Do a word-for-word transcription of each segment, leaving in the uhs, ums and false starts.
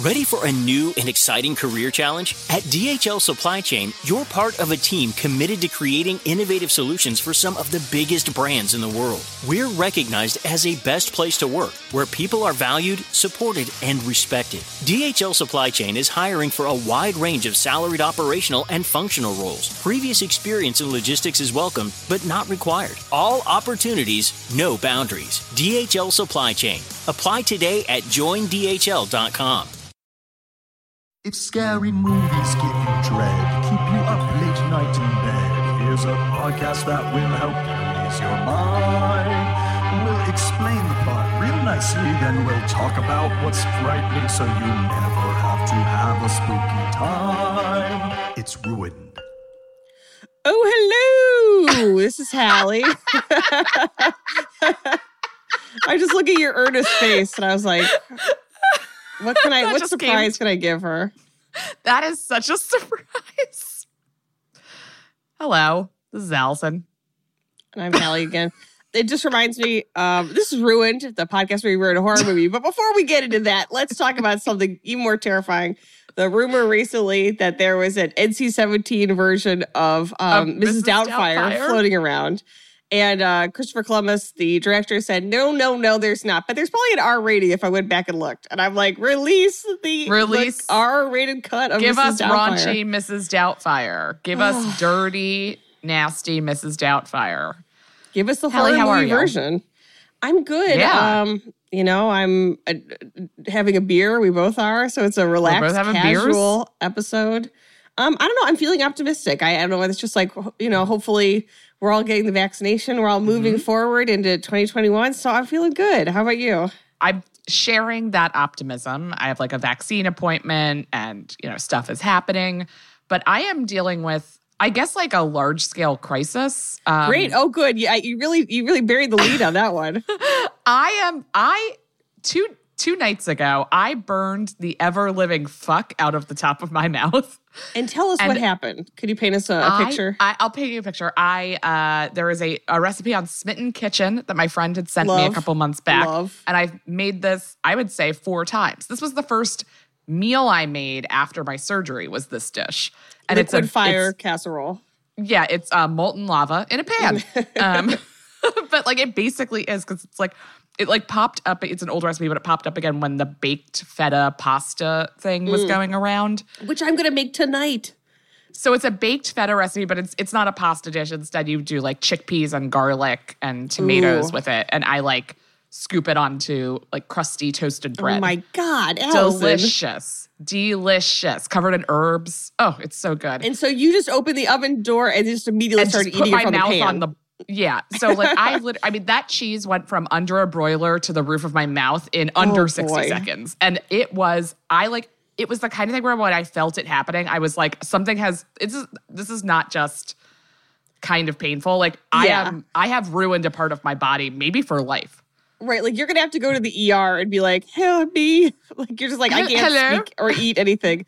Ready for a new and exciting career challenge? At D H L Supply Chain, you're part of a team committed to creating innovative solutions for some of the biggest brands in the world. We're recognized as a best place to work, where people are valued, supported, and respected. D H L Supply Chain is hiring for a wide range of salaried operational and functional roles. Previous experience in logistics is welcome, but not required. All opportunities, no boundaries. D H L Supply Chain. Apply today at join D H L dot com. If scary movies give you dread, keep you up late night in bed, here's a podcast that will help you ease your mind. We'll explain the plot real nicely, then we'll talk about what's frightening so you never have to have a spooky time. It's Ruined. Oh, hello! This is Hallie. I just look at your earnest face and I was like, what can I, what surprise came. can I give her? That is such a surprise. Hello, this is Allison. And I'm Hallie again. It just reminds me, um, this is Ruined, the podcast where we ruin a horror movie. But before we get into that, let's talk about something even more terrifying. The rumor recently that there was an N C seventeen version of um, uh, Missus Missus Doubtfire, Doubtfire floating around. And uh, Christopher Columbus, the director, said, no, no, no, there's not. But there's probably an R rating if I went back and looked. And I'm like, release the release like, R-rated cut of Give Missus us Doubtfire. raunchy Missus Doubtfire. Give us dirty, nasty Missus Doubtfire. Give us the Hallie, horror how movie are you? version. I'm good. Yeah. Um, you know, I'm uh, having a beer. We both are. So it's a relaxed, casual beers? episode. Um, I don't know. I'm feeling optimistic. I, I don't know. It's just like, you know, hopefully we're all getting the vaccination. We're all moving mm-hmm. forward into twenty twenty-one. So I'm feeling good. How about you? I'm sharing that optimism. I have like a vaccine appointment and, you know, stuff is happening. But I am dealing with, I guess, like a large scale crisis. Um, Great. Oh, good. Yeah, you really, you really buried the lead on that one. I am, I, two, two nights ago, I burned the ever living fuck out of the top of my mouth. And tell us and what happened. Could you paint us a, a I, picture? I, I'll paint you a picture. I uh, there is a, a recipe on Smitten Kitchen that my friend had sent Love. me a couple months back. Love. And I made this, I would say, four times. This was the first meal I made after my surgery was this dish. And Liquid it's a fire it's, casserole. Yeah, it's uh, molten lava in a pan. um, but like it basically is because it's like, it like popped up. It's an old recipe, but it popped up again when the baked feta pasta thing was mm. going around. Which I'm going to make tonight. So it's a baked feta recipe, but it's it's not a pasta dish. Instead, you do like chickpeas and garlic and tomatoes Ooh. with it. And I like scoop it onto like crusty toasted bread. Oh my God, Allison. Delicious. Delicious. Covered in herbs. Oh, it's so good. And so you just opened the oven door and just immediately and started just put eating my it from mouth the pan. on the Yeah. So like I lit- I mean that cheese went from under a broiler to the roof of my mouth in under oh, sixty boy. seconds. And it was I like it was the kind of thing where when I felt it happening, I was like, something has it's this is not just kind of painful. Like I Yeah. am I have ruined a part of my body, maybe for life. Right, like you're gonna have to go to the E R and be like, help me. Like you're just like, I can't Hello? speak or eat anything.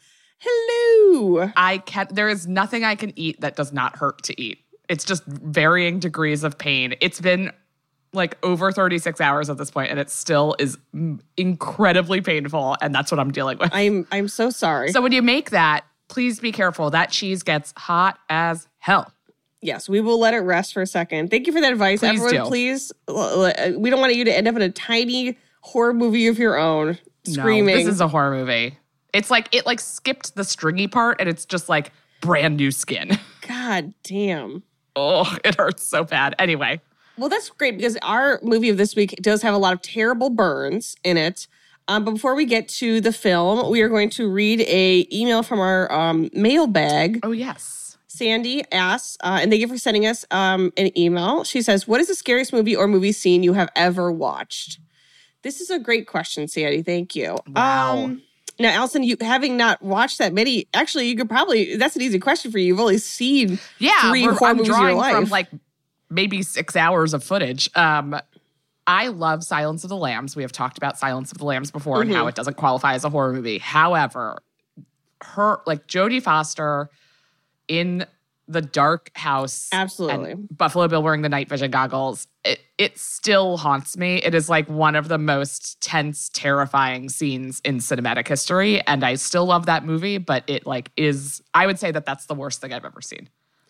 Hello. I can there is nothing I can eat that does not hurt to eat. It's just varying degrees of pain. It's been like over thirty-six hours at this point, and it still is incredibly painful, and that's what I'm dealing with. I'm I'm so sorry. So when you make that, please be careful. That cheese gets hot as hell. Yes, we will let it rest for a second. Thank you for that advice. Please Everyone, do. please, we don't want you to end up in a tiny horror movie of your own, screaming. No, this is a horror movie. It's like, it like skipped the stringy part, and it's just like brand new skin. God damn. Oh, it hurts so bad. Anyway. Well, that's great because our movie of this week does have a lot of terrible burns in it. Um, but before we get to the film, we are going to read a email from our um, mailbag. Oh, yes. Sandy asks, uh, and thank you for sending us um, an email. She says, what is the scariest movie or movie scene you have ever watched? This is a great question, Sandy. Thank you. Wow. Um, now, Allison, you having not watched that many, actually, you could probably, that's an easy question for you. You've only seen yeah, three horror I'm movies in your drawing life. from like maybe six hours of footage. Um, I love Silence of the Lambs. We have talked about Silence of the Lambs before Mm-hmm. and how it doesn't qualify as a horror movie. However, her, like Jodie Foster in the dark house. Absolutely. And Buffalo Bill wearing the night vision goggles. It, it still haunts me. It is like one of the most tense, terrifying scenes in cinematic history. And I still love that movie, but it like is, I would say that that's the worst thing I've ever seen.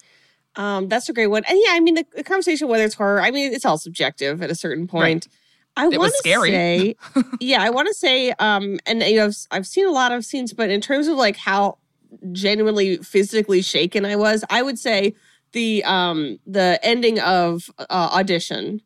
Um, that's a great one. And yeah, I mean, the, the conversation, whether it's horror, I mean, it's all subjective at a certain point. Right. I want to say, yeah, I want to say, um, and you know, I've, I've seen a lot of scenes, but in terms of like how genuinely physically shaken I was, I would say the um, the ending of uh, Audition,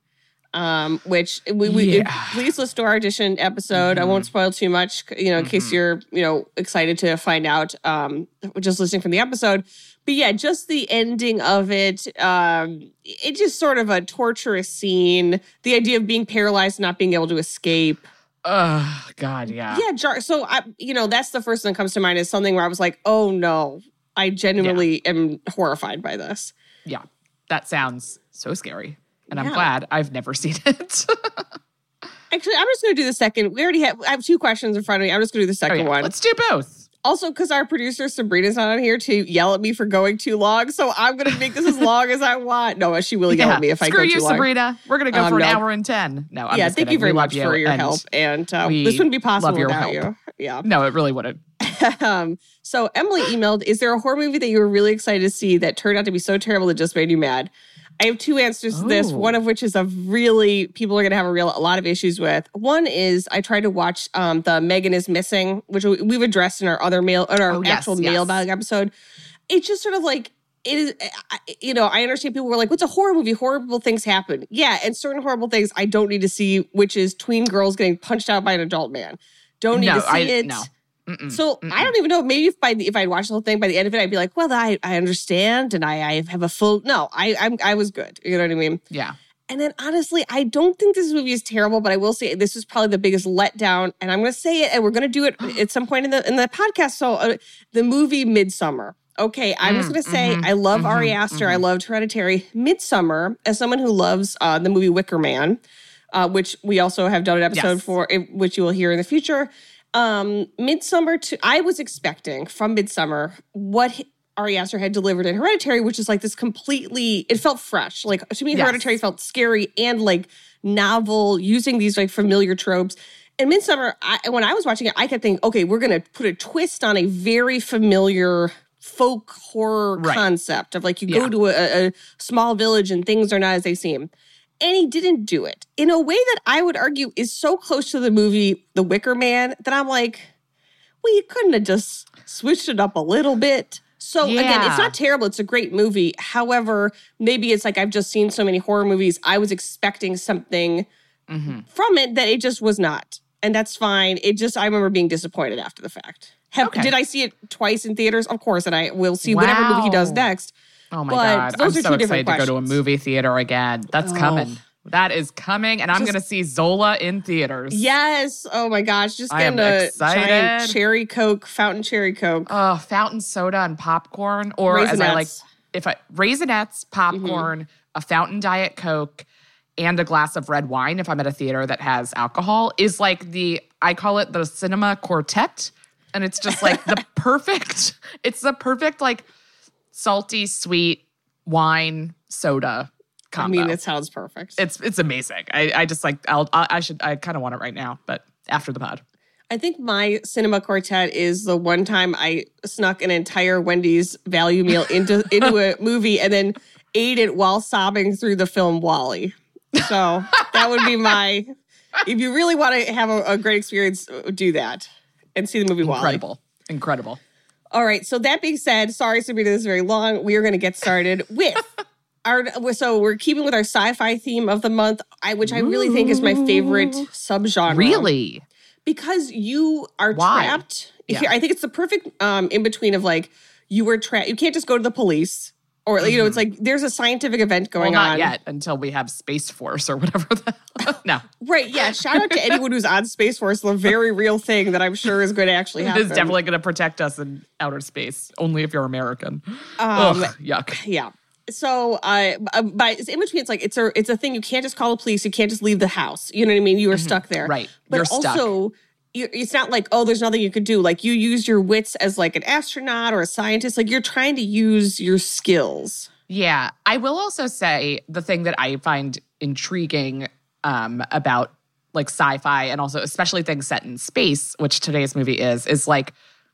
um, which we, we Yeah. if, please listen to our Audition episode. Mhm. I won't spoil too much, you know, in Mhm. case you're you know excited to find out, um, just listening from the episode. But yeah, just the ending of it, um, it just sort of a torturous scene. The idea of being paralyzed, not being able to escape. Oh, God, yeah. Yeah, jar- so I, you know, that's the first thing that comes to mind is something where I was like, oh no, I genuinely am horrified by this. Yeah. That sounds so scary. And I'm Yeah. glad I've never seen it. Actually, I'm just going to do the second. We already have, I have two questions in front of me. I'm just going to do the Oh, second yeah. one. Let's do both. Also, because our producer Sabrina's not on here to yell at me for going too long, so I'm going to make this as long as I want. No, she will yell Yeah. at me if I Screw go you, too long. Sabrina. We're going to go Um, for an no. hour and ten. No, I'm yeah, just thank kidding. you very We love much for your and help. And uh, we this wouldn't be possible love your without help. you. Yeah. No, it really wouldn't. um, so Emily emailed, is there a horror movie that you were really excited to see that turned out to be so terrible that just made you mad? I have two answers to this, Oh. one of which is a really, people are going to have a real a lot of issues with. One is I tried to watch um, the Megan is Missing, which we- we've addressed in our other mail, in our Oh, yes, actual yes. mailbag episode. It's just sort of like, it is, I- you know, I understand people were like, what's a horror movie? Horrible things happen. Yeah, and certain horrible things I don't need to see, which is tween girls getting punched out by an adult man. Don't need No, to see I- it. no. Mm-mm, So mm-mm. I don't even know. Maybe if by the, if I'd watched the whole thing by the end of it, I'd be like, well, I, I understand and I, I have a full. No, I I'm, I was good. You know what I mean? Yeah. And then honestly, I don't think this movie is terrible, but I will say this is probably the biggest letdown. And I'm going to say it, and we're going to do it at some point in the in the podcast. So uh, the movie Midsommar. Okay, I'm just Mm, going to say mhm, I love mhm, Ari Aster. I mhm. loved Hereditary. Midsommar, as someone who loves uh, the movie Wicker Man, uh, which we also have done an episode Yes. for, eh, which you will hear in the future. Um, Midsommar, to, I was expecting from Midsommar what Ari Aster had delivered in Hereditary, which is like this completely, it felt fresh. Like to me, Yes. Hereditary felt scary and like novel, using these like familiar tropes. And Midsommar, I, when I was watching it, I kept thinking, okay, we're going to put a twist on a very familiar folk horror Right. concept of like you Yeah. go to a, a small village and things are not as they seem. And he didn't do it in a way that I would argue is so close to the movie The Wicker Man that I'm like, well, you couldn't have just switched it up a little bit. So again, Yeah. it's not terrible. It's a great movie. However, maybe it's like I've just seen so many horror movies. I was expecting something Mhm. from it that it just was not. And that's fine. It just, I remember being disappointed after the fact. Have, Okay. Did I see it twice in theaters? Of course. And I will see whatever movie he does Wow. next. Oh my But God. those I'm are so two different excited to go to a questions. movie theater again. That's Oh. coming. That is coming. And I'm Just- going to see Zola in theaters. Yes. Oh my gosh. Just I am getting a giant excited. cherry Coke, fountain cherry Coke. Oh, fountain soda and popcorn. Or as I like, Raisinets. if I, Raisinets, popcorn, a fountain Diet Coke, and a glass of red wine if I'm at a theater that has alcohol is like the, I call it the cinema quartet. And it's just like the perfect, it's the perfect like salty, sweet wine soda I combo. mean, it sounds perfect. it's it's amazing. I, I just like, I'll, I, I should, I kind of want it right now, but after the pod. I think my cinema quartet is the one time I snuck an entire Wendy's value meal into into a movie and then ate it while sobbing through the film Wall-E. So that would be my. If you really want to have a, a great experience, do that and see the movie Wall-E. Incredible. Incredible. All right. So that being said, sorry, Sabrina, this is very long. We are going to get started with our. So we're keeping with our sci-fi theme of the month, I, which I really think is my favorite subgenre. Really? Because you are Why? trapped. Yeah. Here, I think it's the perfect um, in between of like you were trapped. You can't just go to the police or you know it's like there's a scientific event going well, not on. yet until we have Space Force or whatever. The, no, Right? Yeah. Shout out to anyone who's on Space Force. The very real thing that I'm sure is going to actually it happen. is definitely going to protect us in outer space. Only if you're American. Um, Ugh, yuck. Yeah. So, uh, but it's in between. It's like it's a it's a thing. You can't just call the police. You can't just leave the house. You know what I mean? You are stuck there, Right. But You're stuck. also, you, it's not like, oh, there's nothing you could do. Like you use your wits as like an astronaut or a scientist. Like you're trying to use your skills. Yeah. I will also say the thing that I find intriguing um, about like sci-fi and also especially things set in space, which today's movie is, is like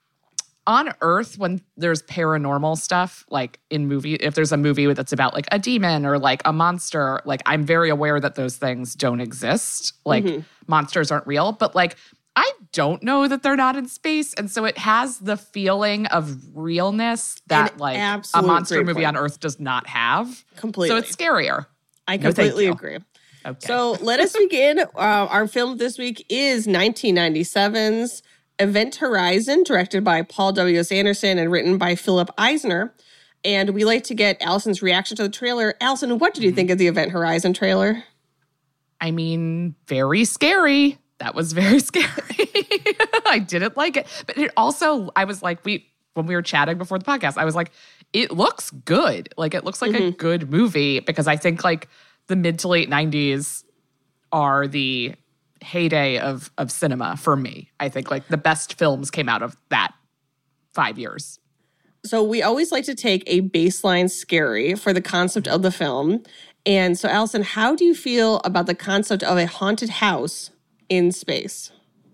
on Earth when there's paranormal stuff, like in movie, if there's a movie that's about like a demon or like a monster, like I'm very aware that those things don't exist. Like mm-hmm. monsters aren't real, but like I don't know that they're not in space. And so it has the feeling of realness that An like a monster movie point. on Earth does not have. Completely. So it's scarier. I completely no, agree. Okay. So let us begin. Uh, our film this week is nineteen ninety-seven's Event Horizon, directed by Paul W S. Anderson and written by Philip Eisner. And we like to get Allison's reaction to the trailer. Allison, what did you think of the Event Horizon trailer? I mean, very scary. That was very scary. I didn't like it. But it also, I was like, we when we were chatting before the podcast, I was like, it looks good. Like, it looks like mm-hmm. a good movie because I think, like, the mid to late nineties are the heyday of of cinema for me. I think, like, the best films came out of that five years. So we always like to take a baseline scary for the concept of the film. And so, Allison, how do you feel about the concept of a haunted house in space?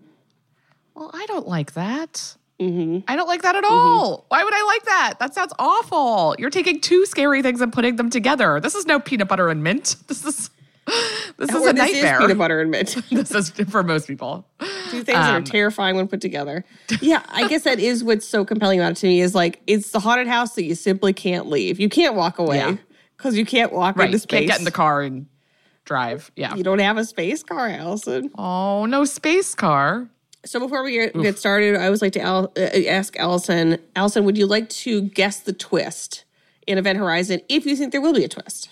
Well, I don't like that. Mm-hmm. I don't like that at all. Mm-hmm. Why would I like that? That sounds awful. You're taking two scary things and putting them together. This is no peanut butter and mint. This is this is or a this nightmare. Is peanut butter and mint. This is for most people. Two things um, that are terrifying when put together. Yeah, I guess that is what's so compelling about it to me is like it's the haunted house that you simply can't leave. You can't walk away because yeah. you can't walk right. into space. Can't get in the car and drive. Yeah. You don't have a space car, Allison. Oh, no space car. So before we get, get started, I always like to al- uh, ask Allison, Allison, would you like to guess the twist in Event Horizon if you think there will be a twist?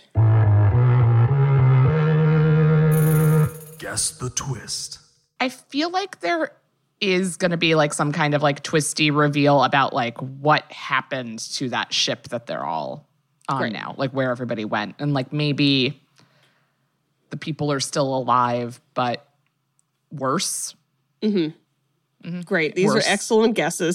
Guess the twist. I feel like there is going to be like some kind of like twisty reveal about like what happened to that ship that they're all on right. now, like where everybody went. And like maybe the people are still alive, but worse. Mm-hmm. Mm-hmm. Great. These Worse. are excellent guesses.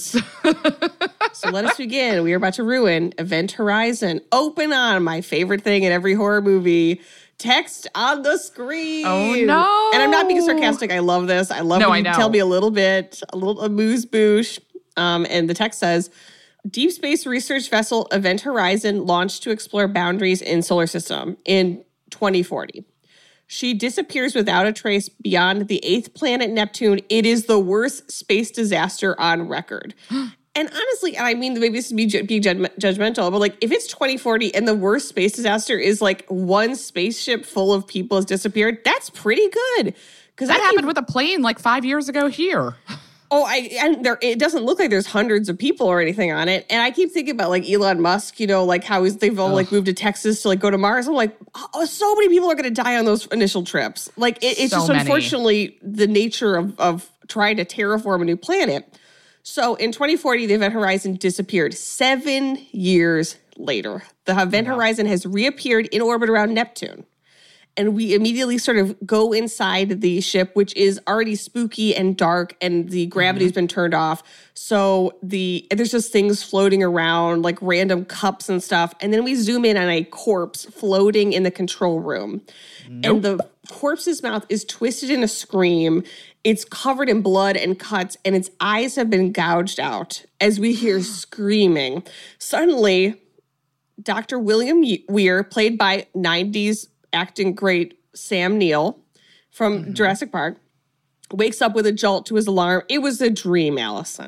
So let us begin. We are about to ruin Event Horizon. Open on my favorite thing in every horror movie. Text on the screen. Oh, no. And I'm not being sarcastic. I love this. I love no, when I you know. tell me a little bit, a little amuse-bouche. Um, and the text says, Deep Space Research Vessel Event Horizon launched to explore boundaries in solar system in twenty forty. She disappears without a trace beyond the eighth planet Neptune. It is the worst space disaster on record. And honestly, and I mean, maybe this is me being judgmental, but like if it's twenty forty and the worst space disaster is like one spaceship full of people has disappeared, that's pretty good. Because that happened with a plane like five years ago here. Oh, I and there it doesn't look like there's hundreds of people or anything on it. And I keep thinking about like Elon Musk, you know, like how he's, they've all Ugh. like moved to Texas to like go to Mars. I'm like, oh, so many people are going to die on those initial trips. Like it, it's so just many. Unfortunately the nature of, of trying to terraform a new planet. So in twenty forty, the Event Horizon disappeared. Seven years later, the Event wow. Horizon has reappeared in orbit around Neptune. And we immediately sort of go inside the ship, which is already spooky and dark, and the gravity's mm-hmm. been turned off. So the there's just things floating around, like random cups and stuff. And then we zoom in on a corpse floating in the control room. Nope. And the corpse's mouth is twisted in a scream. It's covered in blood and cuts, and its eyes have been gouged out as we hear screaming. Suddenly, Doctor William Weir, played by nineties acting great Sam Neill from mm-hmm. Jurassic Park, wakes up with a jolt to his alarm. It was a dream, Allison.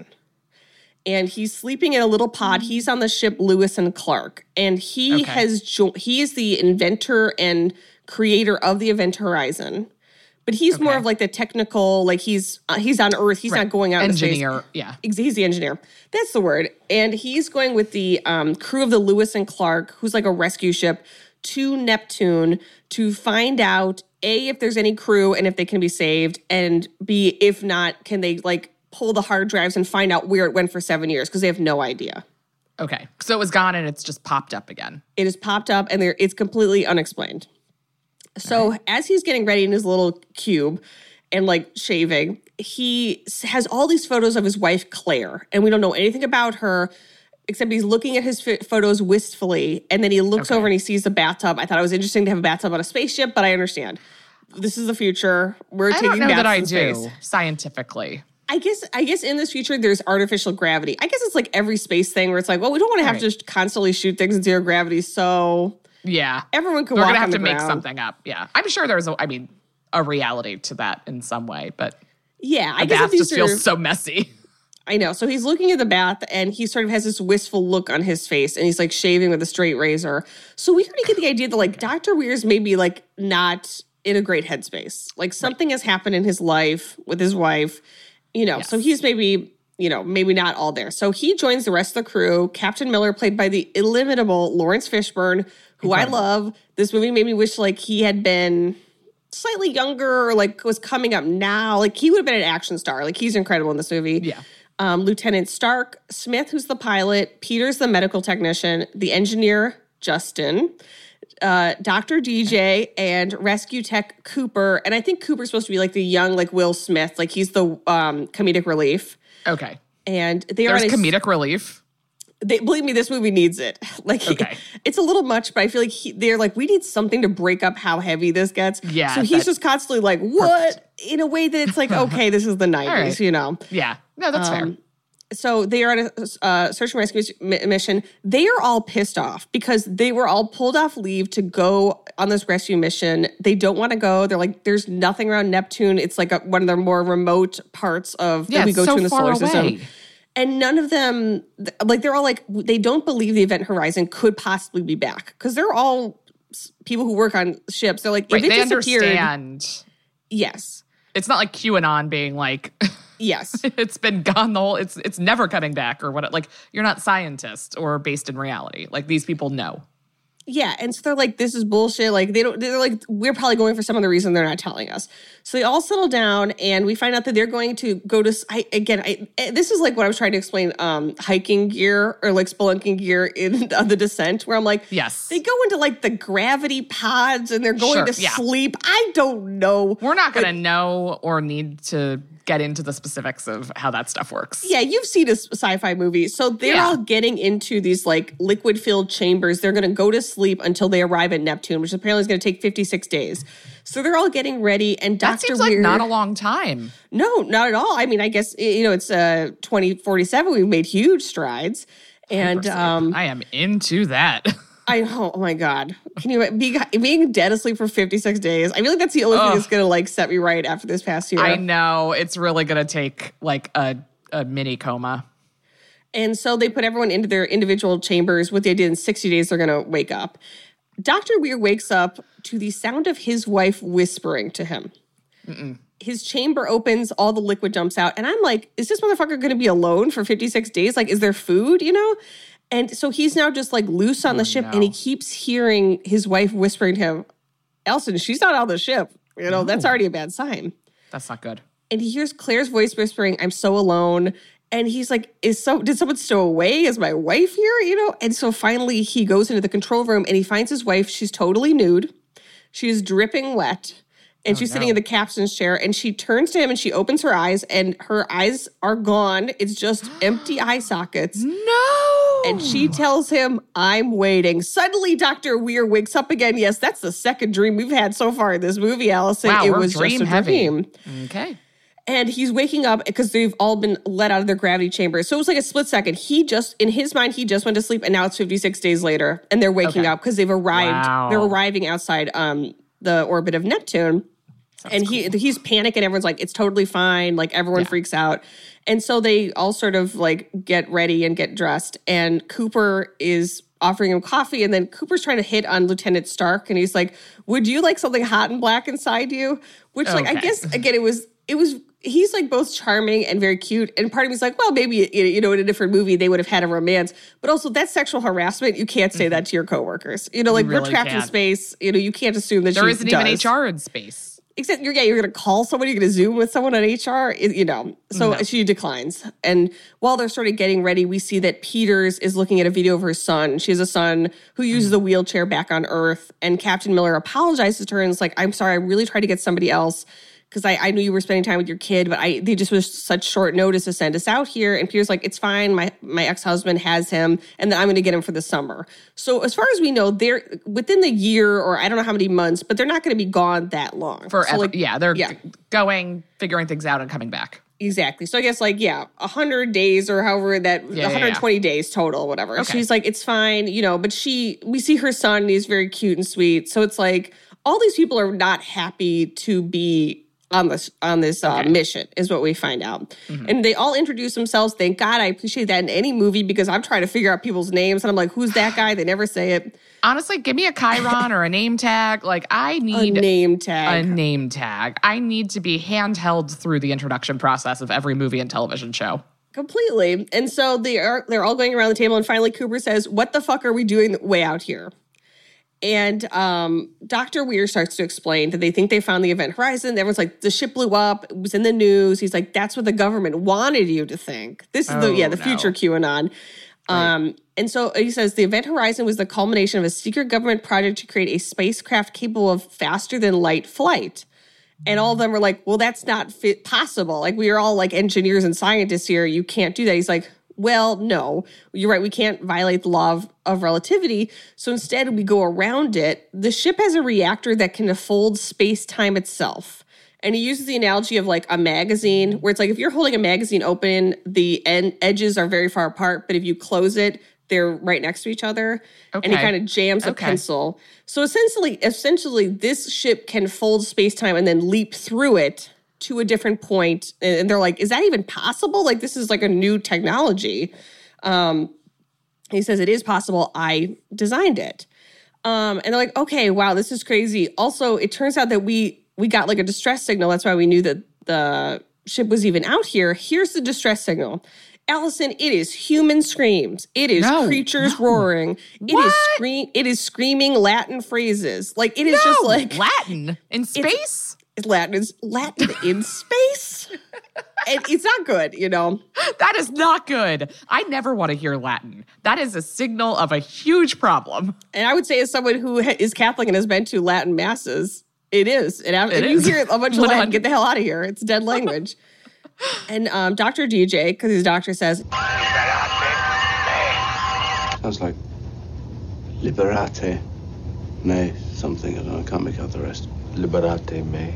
And he's sleeping in a little pod. He's on the ship Lewis and Clark. And he okay. has jo- he is the inventor and creator of the Event Horizon. But he's okay. more of like the technical, like he's uh, he's on Earth. He's right. not going out engineer, into space. yeah. He's the engineer. That's the word. And he's going with the um, crew of the Lewis and Clark, who's like a rescue ship, to Neptune to find out, A, if there's any crew and if they can be saved, and B, if not, can they like pull the hard drives and find out where it went for seven years because they have no idea. Okay. So it was gone and it's just popped up again. It has popped up and it's completely unexplained. So right. as he's getting ready in his little cube, and like shaving. He has all these photos of his wife, Claire, and we don't know anything about her except he's looking at his f- photos wistfully. And then he looks okay. over and he sees the bathtub. I thought it was interesting to have a bathtub on a spaceship, but I understand. This is the future. We're I taking don't know baths that I in do space. Scientifically. I guess I guess in this future, there's artificial gravity. I guess it's like every space thing where it's like, well, we don't want to have right. to just constantly shoot things in zero gravity. So yeah, everyone can We're walk gonna have on the to make ground. something up. Yeah, I'm sure there's a, I mean, a reality to that in some way, but yeah, I the guess bath these just are, feels so messy. I know. So he's looking at the bath and he sort of has this wistful look on his face and he's like shaving with a straight razor. So we already get the idea that like Doctor Weir's maybe like not in a great headspace. Like something right. has happened in his life with his wife, you know, yes. so he's maybe, you know, maybe not all there. So he joins the rest of the crew. Captain Miller, played by the inimitable Lawrence Fishburne, who Incredible. I love. This movie made me wish like he had been slightly younger or like was coming up now. Like he would have been an action star. Like he's incredible in this movie. Yeah. Um, Lieutenant Stark, Smith, who's the pilot, Peter's the medical technician, the engineer, Justin, uh, Doctor D J, and rescue tech Cooper. And I think Cooper's supposed to be like the young, like Will Smith. Like he's the um, comedic relief. Okay. And they There's are comedic relief. They, believe me, this movie needs it. Like, okay. it's a little much, but I feel like he, they're like, we need something to break up how heavy this gets. Yeah. So he's just constantly like, what? Perfect. In a way that it's like, okay, this is the nineties, right. you know? Yeah. No, that's um, fair. So they are on a uh, search and rescue mission. They are all pissed off because they were all pulled off leave to go on this rescue mission. They don't want to go. They're like, there's nothing around Neptune. It's like a, one of the more remote parts of yeah, that we go so to in the solar away. system. And none of them, like, they're all like, they don't believe the Event Horizon could possibly be back because they're all people who work on ships. They're like, right, if it they disappeared, understand. Yes. It's not like QAnon being like, yes, it's been gone the whole, it's it's never coming back or what. Like, you're not scientists or based in reality. Like, these people know. Yeah, and so they're like, this is bullshit. Like, they don't, they're like, we're probably going for some other reason they're not telling us. So they all settle down, and we find out that they're going to go to, I, again, I, this is like what I was trying to explain, um, hiking gear or like spelunking gear in uh, The Descent, where I'm like, yes, they go into like the gravity pods, and they're going sure, to yeah. sleep. I don't know. We're not going to know or need to get into the specifics of how that stuff works. Yeah, you've seen a sci-fi movie. So they're yeah. all getting into these like liquid-filled chambers. They're going to go to sleep until they arrive at Neptune, which apparently is going to take fifty-six days. So they're all getting ready, and Doctor That seems like Weird, not a long time. No, not at all. I mean, I guess, you know, it's uh, twenty forty-seven. We've made huge strides. And um, I am into that. I know. Oh my God. Can you be being dead asleep for fifty-six days? I feel like that's the only Ugh. thing that's going to like set me right after this past year. I know. It's really going to take like a, a mini coma. And so they put everyone into their individual chambers with the idea in sixty days they're going to wake up. Doctor Weir wakes up to the sound of his wife whispering to him. Mm-mm. His chamber opens, all the liquid dumps out. And I'm like, is this motherfucker going to be alone for fifty-six days? Like, is there food, you know? And so he's now just like loose on the oh, ship no. and he keeps hearing his wife whispering to him, Elson, she's not on the ship. You know, no. that's already a bad sign. That's not good. And he hears Claire's voice whispering, I'm so alone. And he's like, "Is so? Did someone stow away? Is my wife here?" You know? And so finally he goes into the control room and he finds his wife. She's totally nude. She's dripping wet. And oh, she's no. sitting in the captain's chair, and she turns to him and she opens her eyes, and her eyes are gone. It's just empty eye sockets. No! And she tells him, I'm waiting. Suddenly, Doctor Weir wakes up again. Yes, that's the second dream we've had so far in this movie, Allison. Wow, it we're was dream just a heavy. dream. Okay. And he's waking up because they've all been let out of their gravity chambers. So it was like a split second. He just, in his mind, he just went to sleep, and now it's fifty-six days later, and they're waking okay. up because they've arrived. Wow. They're arriving outside um, the orbit of Neptune. Sounds and he cool. he's panicking. Everyone's like, it's totally fine. Like, everyone yeah. freaks out. And so they all sort of, like, get ready and get dressed. And Cooper is offering him coffee. And then Cooper's trying to hit on Lieutenant Stark. And he's like, would you like something hot and black inside you? Which, okay. like, I guess, again, it was, it was, he's, like, both charming and very cute. And part of me's like, well, maybe, you know, in a different movie, they would have had a romance. But also, that's sexual harassment. You can't say mm-hmm. that to your coworkers. You know, like, really we're trapped can't. in space. You know, you can't assume that there she isn't does. even H R in space. Except you're, yeah, you're going to call somebody, you're going to Zoom with someone on H R, you know. So no. she declines. And while they're sort of getting ready, we see that Peters is looking at a video of her son. She has a son who uses a wheelchair back on Earth. And Captain Miller apologizes to her and is like, I'm sorry, I really tried to get somebody else. because I, I knew you were spending time with your kid, but I they just was such short notice to send us out here. And Peter's like, it's fine. My my ex-husband has him, and then I'm going to get him for the summer. So as far as we know, they're within the year, or I don't know how many months, but they're not going to be gone that long. Forever. So like, yeah, they're yeah. going, figuring things out and coming back. Exactly. So I guess like, yeah, one hundred days or however that, Yeah, one hundred twenty yeah, yeah. days total, whatever. And Okay. she's like, it's fine, you know, but she, we see her son and he's very cute and sweet. So it's like, all these people are not happy to be on this, on this uh, Okay. mission is what we find out. Mm-hmm. And they all introduce themselves. Thank God I appreciate that in any movie because I'm trying to figure out people's names. And I'm like, who's that guy? They never say it. Honestly, give me a Chiron or a name tag. Like, I A need name tag. a name tag. I need to be handheld through the introduction process of every movie and television show. Completely. And so they are, they're all going around the table. And finally, Cooper says, what the fuck are we doing way out here? And um, Doctor Weir starts to explain that they think they found the Event Horizon. Everyone's like, the ship blew up. It was in the news. He's like, that's what the government wanted you to think. This is the, Oh, yeah, the no. future QAnon. Um, and so he says the Event Horizon was the culmination of a secret government project to create a spacecraft capable of faster than light flight. And all of them were like, well, that's not fit possible. Like, we are all like engineers and scientists here. You can't do that. He's like, well, no, you're right. We can't violate the law of, of relativity. So instead, we go around it. The ship has a reactor that can fold space-time itself. And he uses the analogy of like a magazine, where it's like if you're holding a magazine open, the end, edges are very far apart. But if you close it, they're right next to each other. And he Okay. kind of jams a Okay. pencil. So essentially, essentially, this ship can fold space-time and then leap through it to a different point. And they're like, is that even possible? Like, this is like a new technology. Um, he says, it is possible. I designed it. Um, and they're like, okay, wow, this is crazy. Also, it turns out that we we got like a distress signal. That's why we knew that the ship was even out here. Here's the distress signal. Allison, it is human screams. It is No, creatures no. roaring. It What? is scream. It is screaming Latin phrases. Like, it is just No, like Latin in space? Latin is Latin in space. And it's not good, you know. That is not good. I never want to hear Latin. That is a signal of a huge problem. And I would say, as someone who ha- is Catholic and has been to Latin masses, it is. And if It you is. hear a bunch of one Latin, hundred get the hell out of here. It's dead language. And um, Doctor D J, because his doctor says, Sounds like Liberate Me something. I don't know. I can't make out the rest. Liberate Me.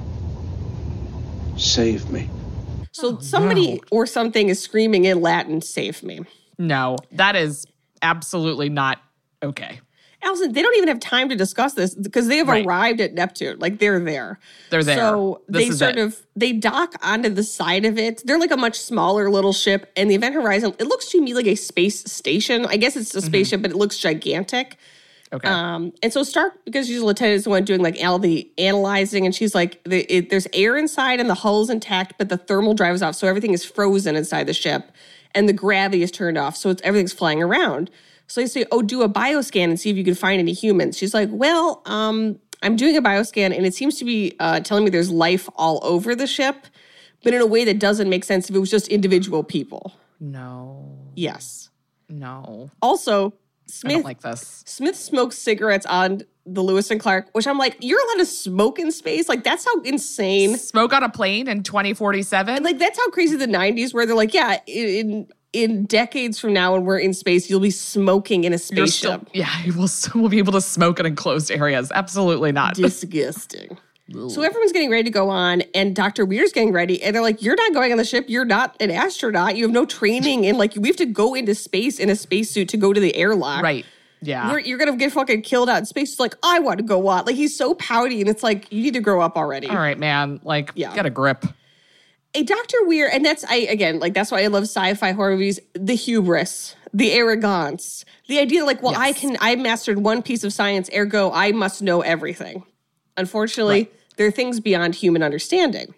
Save me. so somebody no. or something is screaming in Latin, save me. No, that is absolutely not okay. Allison, they don't even have time to discuss this because they have Right. arrived at Neptune. Like, they're there. They're there. So This they is sort it. of, they dock onto the side of it. They're like a much smaller little ship. And the Event Horizon, it looks to me like a space station. I guess it's a spaceship, but it looks gigantic. Okay. Um, and so Stark, because she's a lieutenant, is the one doing like all the analyzing. And she's like, the, it, there's air inside and the hull's intact, but the thermal drive is off. So everything is frozen inside the ship. And the gravity is turned off. So it's, everything's flying around. So they say, oh, do a bioscan and see if you can find any humans. She's like, well, um, I'm doing a bioscan and it seems to be uh, telling me there's life all over the ship, but in a way that doesn't make sense if it was just individual people. no. Yes. No. Also, I Smith, don't like this. Smith smokes cigarettes on the Lewis and Clark, which I'm like, you're allowed to smoke in space? Like, that's how insane. Smoke on a plane in twenty forty-seven? Like, that's how crazy the nineties were. They're like, yeah, in in decades from now when we're in space, you'll be smoking in a You're spaceship. still, yeah, we'll, still, we'll be able to smoke in enclosed areas. Absolutely not. Disgusting. So everyone's getting ready to go on, and Doctor Weir's getting ready, and they're like, you're not going on the ship. You're not an astronaut. You have no training. And like, we have to go into space in a spacesuit to go to the airlock. Right. Yeah. We're, you're going to get fucking killed out in space. It's like, I want to go on. Like, he's so pouty, and it's like, you need to grow up already. All right, man. Like, Yeah. get a grip. A Doctor Weir, and that's, I again, like, that's why I love sci-fi horror movies, the hubris, the arrogance, the idea like, well, I Yes. can, I mastered one piece of science, ergo, I must know everything. Unfortunately, Right. there are things beyond human understanding.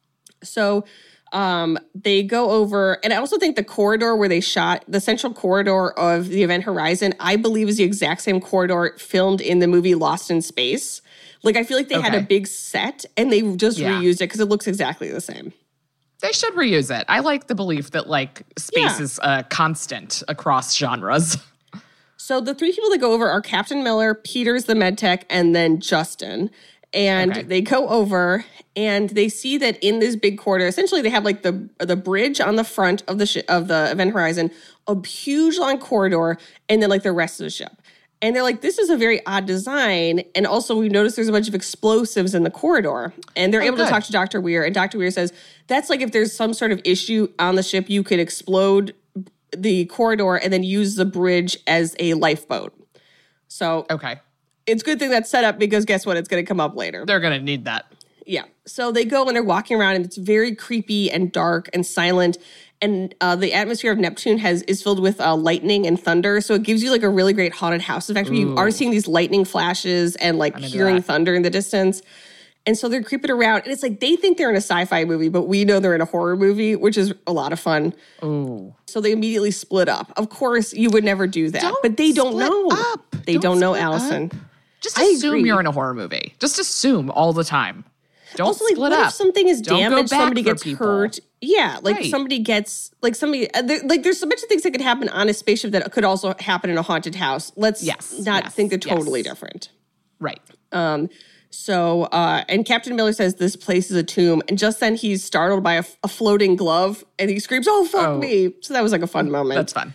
So um, they go over, and I also think the corridor where they shot, the central corridor of the Event Horizon, I believe is the exact same corridor filmed in the movie Lost in Space. Like, I feel like they had a Okay. big set, and they just Yeah. reused it because it looks exactly the same. They should reuse it. I like the belief that, like, space Yeah. is uh, constant across genres. So the three people that go over are Captain Miller, Peters the med tech, and then Justin. And Okay. they go over and they see that in this big corridor, essentially they have like the the bridge on the front of the sh- of the Event Horizon, a huge long corridor, and then like the rest of the ship. And they're like, this is a very odd design. And also we noticed there's a bunch of explosives in the corridor. And they're Oh, able good. to talk to Doctor Weir. And Doctor Weir says, that's like if there's some sort of issue on the ship, you could explode the corridor and then use the bridge as a lifeboat. So Okay. it's a good thing that's set up because guess what? It's going to come up later. They're going to need that. Yeah. So they go and they're walking around and it's very creepy and dark and silent. And uh, the atmosphere of Neptune has is filled with uh, lightning and thunder. So it gives you like a really great haunted house effect. You are seeing these lightning flashes and like I'm into hearing that. thunder in the distance. And so they're creeping around. And it's like they think they're in a sci-fi movie, but we know they're in a horror movie, which is a lot of fun. Ooh. So they immediately split up. Of course, you would never do that. Don't but they don't split know. up. They Don't don't, know, split Allison. up. Just I assume agree. you're in a horror movie. Just assume all the time. Don't Also, like, split what up. if something is Don't go damaged, back somebody for gets people. hurt? Yeah, like Right. somebody gets, like somebody, uh, there, like there's a bunch of things that could happen on a spaceship that could also happen in a haunted house. Let's Yes, not yes, think they're totally yes. different. Right. So, uh, and Captain Miller says this place is a tomb. And just then he's startled by a, a floating glove and he screams, oh, fuck Oh. me. So that was like a fun moment. That's fun.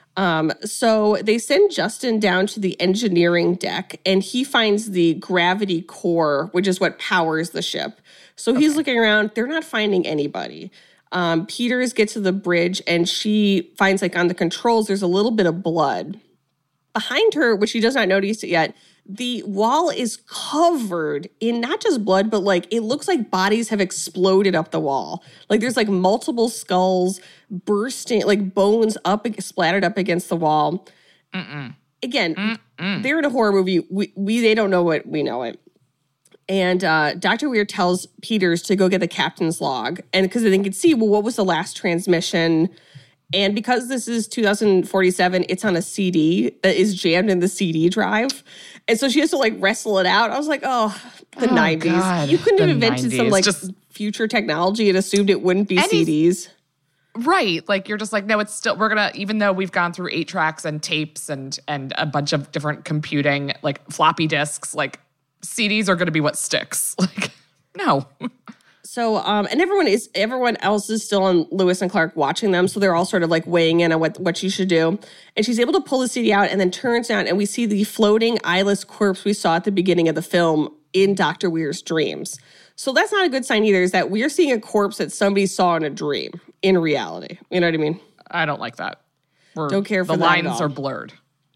So they send Justin down to the engineering deck and he finds the gravity core, which is what powers the ship. So he's looking around. They're not finding anybody. Um, Peters gets to the bridge and she finds like on the controls, there's a little bit of blood. Behind her, which she does not notice it yet, the wall is covered in not just blood, but like it looks like bodies have exploded up the wall. Like there's like multiple skulls bursting, like bones up splattered up against the wall. Mm-mm. Again, Mm-mm. they're in a horror movie. We, we they don't know it. We know it. And uh, Doctor Weir tells Peters to go get the captain's log, and because they can see, well, what was the last transmission? And because this is two thousand forty-seven, it's on a C D that is jammed in the C D drive. And so she has to like wrestle it out. I was like, oh, the Oh, nineties. God. You couldn't The have invented some nineties. like Just- future technology and assumed it wouldn't be Any- C Ds. Right. Like you're just like, no, it's still, we're going to, even though we've gone through eight tracks and tapes and, and a bunch of different computing, like floppy disks, like C Ds are going to be what sticks. Like, no. So, um, and everyone is everyone else is still on Lewis and Clark watching them, so they're all sort of like weighing in on what what she should do. And she's able to pull the C D out and then turns down, and we see the floating eyeless corpse we saw at the beginning of the film in Doctor Weir's dreams. So that's not a good sign either. Is that we're seeing a corpse that somebody saw in a dream in reality? You know what I mean? I don't like that. We're, Don't care for the that at lines all. are blurred.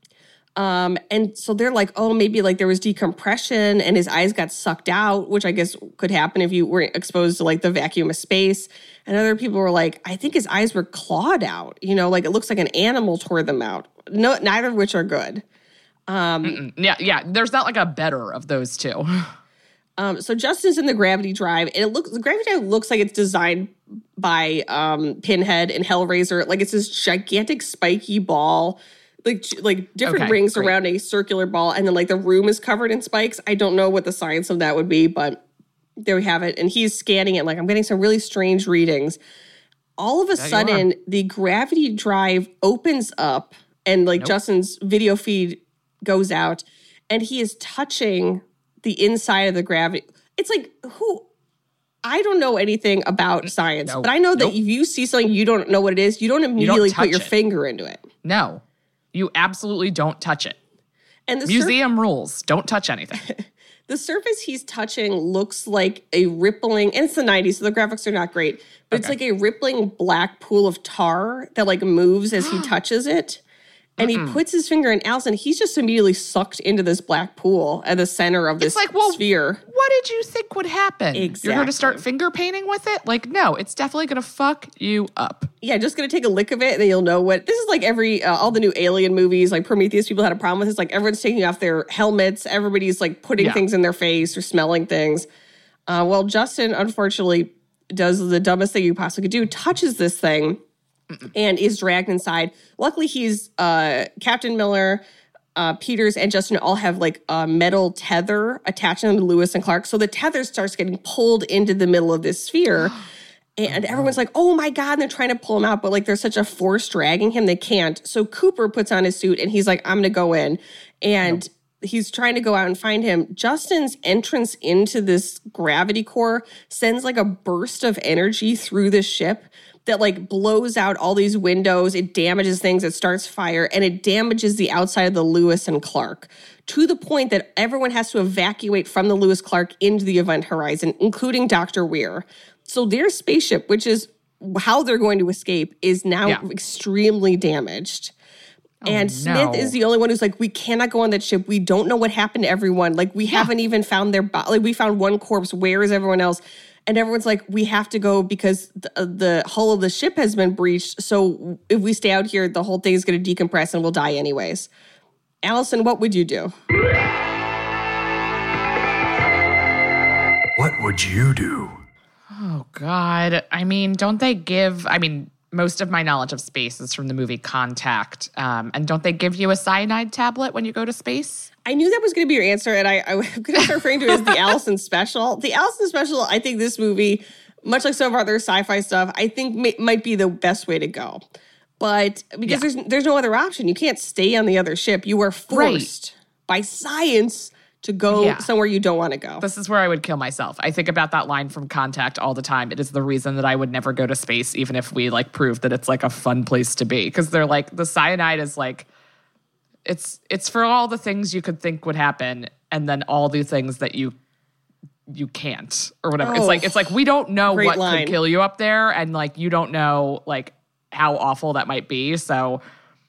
Um, and so they're like, oh, maybe like there was decompression and his eyes got sucked out, which I guess could happen if you were exposed to like the vacuum of space. And other people were like, I think his eyes were clawed out. You know, like it looks like an animal tore them out. No, neither of which are good. Yeah, yeah. There's not like a better of those two. Um, so Justin's in the gravity drive, and it looks the gravity drive looks like it's designed by um, Pinhead and Hellraiser. Like it's this gigantic spiky ball, like like different Okay, rings great. around a circular ball, and then like the room is covered in spikes. I don't know what the science of that would be, but there we have it. And he's scanning it, like I'm getting some really strange readings. All of a you sudden, the gravity drive opens up, and like Justin's video feed goes out, and he is touching the inside of the gravity. It's like, who? I don't know anything about science, no, but I know that nope. if you see something you don't know what it is, you don't immediately touch put your it. finger into it. No, you absolutely don't touch it. And the, sur- Museum rules. Don't touch anything. the surface he's touching looks like a rippling, and it's the nineties, so the graphics are not great, but it's like a rippling black pool of tar that like moves as he touches it. And he puts his finger in Allison. He's just immediately sucked into this black pool at the center of this It's like, well, sphere. what did you think would happen? You're going to start Exactly. finger painting with it? Like, no, it's definitely going to fuck you up. Yeah, just gonna take a lick of it, and then you'll know what. This is like every uh, all the new Alien movies, like Prometheus. People had a problem with this. Like everyone's taking off their helmets. Everybody's like putting Yeah. things in their face or smelling things. Uh, well, Justin unfortunately does the dumbest thing you possibly could do. Touches this thing. And is dragged inside. Luckily, he's uh, Captain Miller, uh, Peters, and Justin all have like a metal tether attaching them to Lewis and Clark. So the tether starts getting pulled into the middle of this sphere. And everyone's like, oh my God, and they're trying to pull him out. But like there's such a force dragging him, they can't. So Cooper puts on his suit and he's like, I'm going to go in. And he's trying to go out and find him. Justin's entrance into this gravity core sends like a burst of energy through the ship that like blows out all these windows. It damages things. It starts fire, and it damages the outside of the Lewis and Clark to the point that everyone has to evacuate from the Lewis Clark into the event horizon, including Doctor Weir. So their spaceship, which is how they're going to escape, is now Yeah. extremely damaged. And Oh, Smith no. is the only one who's like, we cannot go on that ship. We don't know what happened to everyone. Like, we haven't even found their body. Like, we found one corpse. Where is everyone else? And everyone's like, we have to go because the, the hull of the ship has been breached. So if we stay out here, the whole thing is going to decompress and we'll die anyways. Allison, what would you do? What would you do? Oh, God. I mean, don't they give, I mean, most of my knowledge of space is from the movie Contact. Um, and don't they give you a cyanide tablet when you go to space? I knew that was going to be your answer, and I, I was going to start referring to it as the Allison Special. The Allison Special, I think this movie, much like some of our other sci-fi stuff, I think may, might be the best way to go. But because Yeah. there's there's no other option. You can't stay on the other ship. You are forced by science to go Yeah. somewhere you don't want to go. This is where I would kill myself. I think about that line from Contact all the time. It is the reason that I would never go to space, even if we like prove that it's like a fun place to be. Because they're like, the cyanide is like, it's it's for all the things you could think would happen, and then all the things that you you can't or whatever. It's Oh, like it's like we don't know great what line. could kill you up there, and like you don't know like how awful that might be. So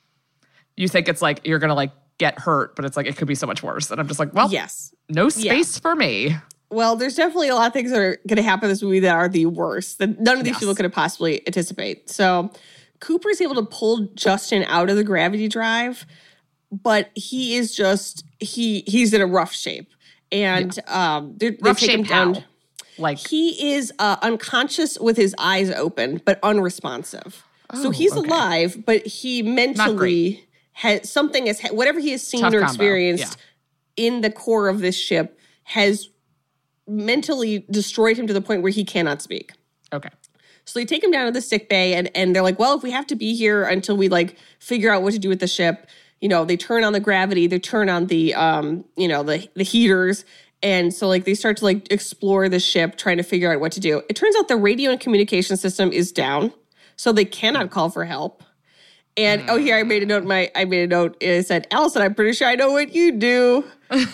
you think it's like you're gonna like get hurt, but it's like it could be so much worse. And I'm just like, well, Yes. no space for me. Well, there's definitely a lot of things that are going to happen in this movie that are the worst, that none of these Yes. people could have possibly anticipate. So Cooper's able to pull Justin out of the gravity drive, but he is just, he he's in a rough shape. And um, they're, they Rough take him shape down. how? Like He is uh, unconscious with his eyes open, but unresponsive. so Oh, he's okay. alive, but he mentally has something, has whatever he has seen Tough or combo, experienced in the core of this ship has mentally destroyed him to the point where he cannot speak. okay. So they take him down to the sick bay, and, and they're like, well, if we have to be here until we like figure out what to do with the ship, you know, they turn on the gravity, they turn on the, um, you know, the the heaters. And so like they start to like explore the ship, trying to figure out what to do. It turns out the radio and communication system is down, so they cannot call for help. And oh, here I made a note. My I made a note. It said, Allison, I'm pretty sure I know what you do.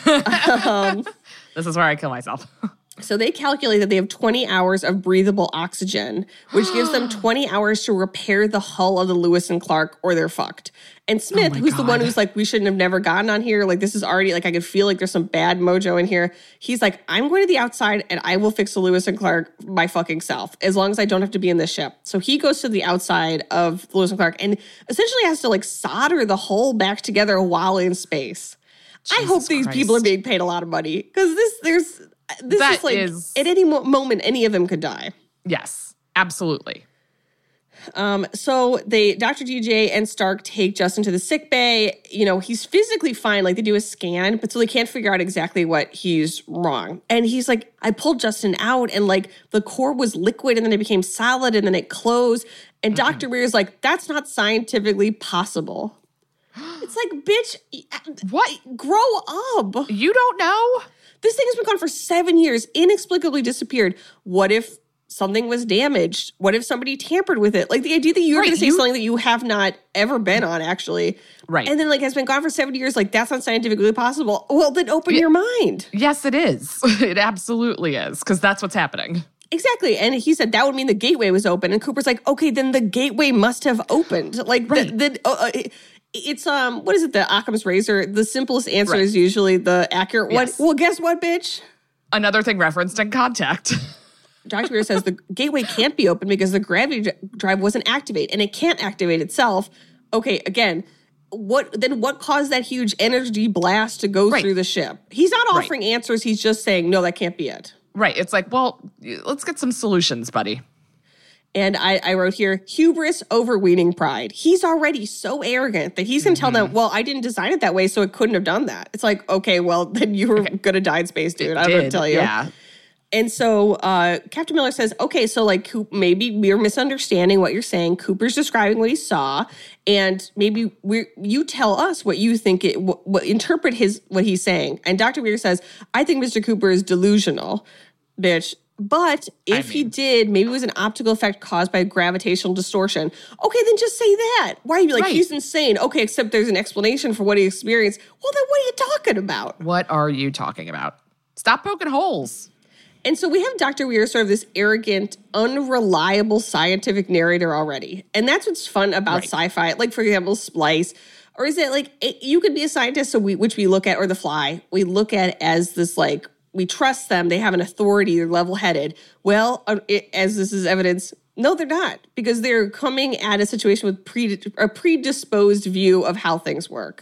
um, This is where I kill myself. So they calculate that they have twenty hours of breathable oxygen, which gives them twenty hours to repair the hull of the Lewis and Clark, or they're fucked. And Smith, my who's the one God. who's like, we shouldn't have never gotten on here. Like, this is already, like, I could feel like there's some bad mojo in here. He's like, I'm going to the outside and I will fix the Lewis and Clark my fucking self, as long as I don't have to be in this ship. So he goes to the outside of Lewis and Clark and essentially has to, like, solder the hull back together while in space. I hope Jesus these people are Christ. being paid a lot of money, because this, there's, this That is like, is- at any mo- moment, any of them could die. Yes, absolutely. Um, so they, Doctor D J and Stark take Justin to the sick bay. You know, he's physically fine. Like, they do a scan, but so they can't figure out exactly what he's wrong. And he's like, I pulled Justin out and like the core was liquid and then it became solid and then it closed. And Mm-hmm. Doctor Weir is like, that's not scientifically possible. It's like, bitch, What? grow up. You don't know? This thing has been gone for seven years, inexplicably disappeared. What if something was damaged? What if somebody tampered with it? Like, the idea that you're Right, going to say you- something that you have not ever been on, actually. Right. And then, like, has been gone for seven years. Like, that's not scientifically possible. Well, then open your mind. Yes, it is. It absolutely is, because that's what's happening. Exactly. And he said that would mean the gateway was open. And Cooper's like, okay, then the gateway must have opened. Like, Right. the, the, uh, uh, it- it's, um, what is it, the Occam's razor? The simplest answer Right. is usually the accurate one. Yes. Well, guess what, bitch? Another thing referenced in Contact. Doctor Weir says the gateway can't be open because the gravity dri- drive wasn't activated, and it can't activate itself. Okay, again, what then? What caused that huge energy blast to go Right. through the ship? He's not Right. offering answers. He's just saying, no, that can't be it. Right. It's like, well, let's get some solutions, buddy. And I, I wrote here, hubris overweening pride. He's already so arrogant that he's going to tell them, well, I didn't design it that way, so it couldn't have done that. It's like, okay, well, then you were going to die in space, dude. I don't know what to Did, tell you. Yeah. And so uh, Captain Miller says, okay, so like Coop, maybe we're misunderstanding what you're saying. Cooper's describing what he saw, and maybe we you tell us what you think it, what, what interpret his what he's saying. And Doctor Weir says, I think Mister Cooper is delusional, bitch. But if I mean, he did, maybe it was an optical effect caused by gravitational distortion. Okay, then just say that. Why are you like, right. he's insane? Okay, except there's an explanation for what he experienced. Well, then what are you talking about? What are you talking about? Stop poking holes. And so we have Doctor Weir sort of this arrogant, unreliable scientific narrator already. And that's what's fun about right. sci-fi. Like, for example, Splice. Or is it like, it, you could be a scientist, so we, which we look at, or The Fly, we look at as this like, we trust them, they have an authority, they're level-headed. Well, it, as this is evidence, no, they're not. Because they're coming at a situation with pre, a predisposed view of how things work.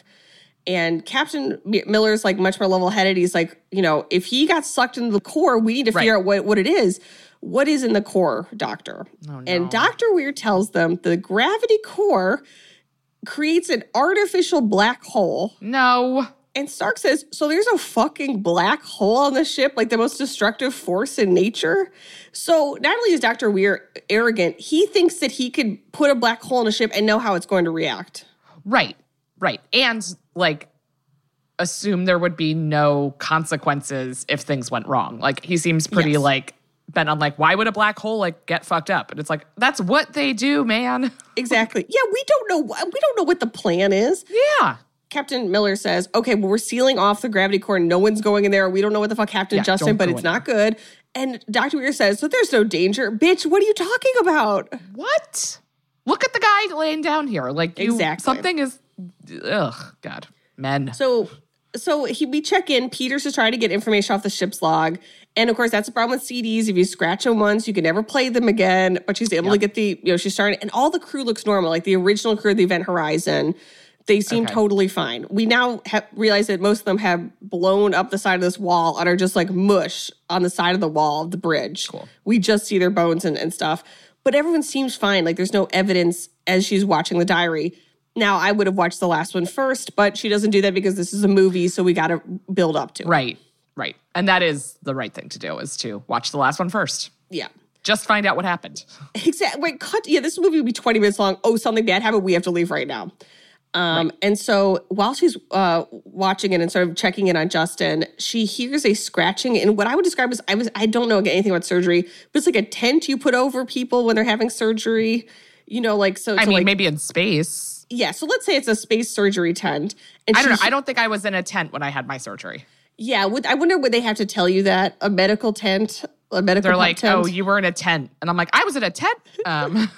And Captain Miller's like much more level-headed. He's like, you know, if he got sucked into the core, we need to figure right. out what, what it is. What is in the core, Doctor? Oh, no. And Doctor Weir tells them the gravity core creates an artificial black hole. No. And Stark says, so there's a fucking black hole on the ship, like the most destructive force in nature? So not only is Doctor Weir arrogant, he thinks that he could put a black hole in a ship and know how it's going to react. Right, right. And, like, assume there would be no consequences if things went wrong. Like, he seems pretty, yes. like, bent on, like, why would a black hole, like, get fucked up? And it's like, that's what they do, man. Exactly. Yeah, we don't know. We don't know what the plan is. Yeah. Captain Miller says, okay, well, we're sealing off the gravity core. No one's going in there. We don't know what the fuck happened to yeah, Justin, but it's not good. And Doctor Weir says, so there's no danger. Bitch, what are you talking about? What? Look at the guy laying down here. Like, you, exactly. something is, ugh, God, men. So so he, we check in. Peters is trying to get information off the ship's log. And, of course, that's the problem with C Ds. If you scratch them once, you can never play them again. But she's able yep. to get the, you know, she's starting. And all the crew looks normal, like the original crew of the Event Horizon. They seem okay. totally fine. We now have realized that most of them have blown up the side of this wall and are just like mush on the side of the wall of the bridge. Cool. We just see their bones and, and stuff. But everyone seems fine. Like there's no evidence as she's watching the diary. Now, I would have watched the last one first, but she doesn't do that because this is a movie, so we got to build up to it. Right, right. And that is the right thing to do, is to watch the last one first. Yeah. Just find out what happened. Exactly. Wait, cut. Yeah, this movie would be twenty minutes long. Oh, something bad happened. We have to leave right now. Um, right. And so while she's uh, watching it and sort of checking in on Justin, she hears a scratching in what I would describe as, I was I don't know anything about surgery, but it's like a tent you put over people when they're having surgery. You know, like, so. I so mean, like, maybe in space. Yeah, so let's say it's a space surgery tent. And I don't she, know. I don't think I was in a tent when I had my surgery. Yeah, would, I wonder would they have to tell you that? A medical tent? A medical They're like, tent? oh, you were in a tent. And I'm like, I was in a tent? Um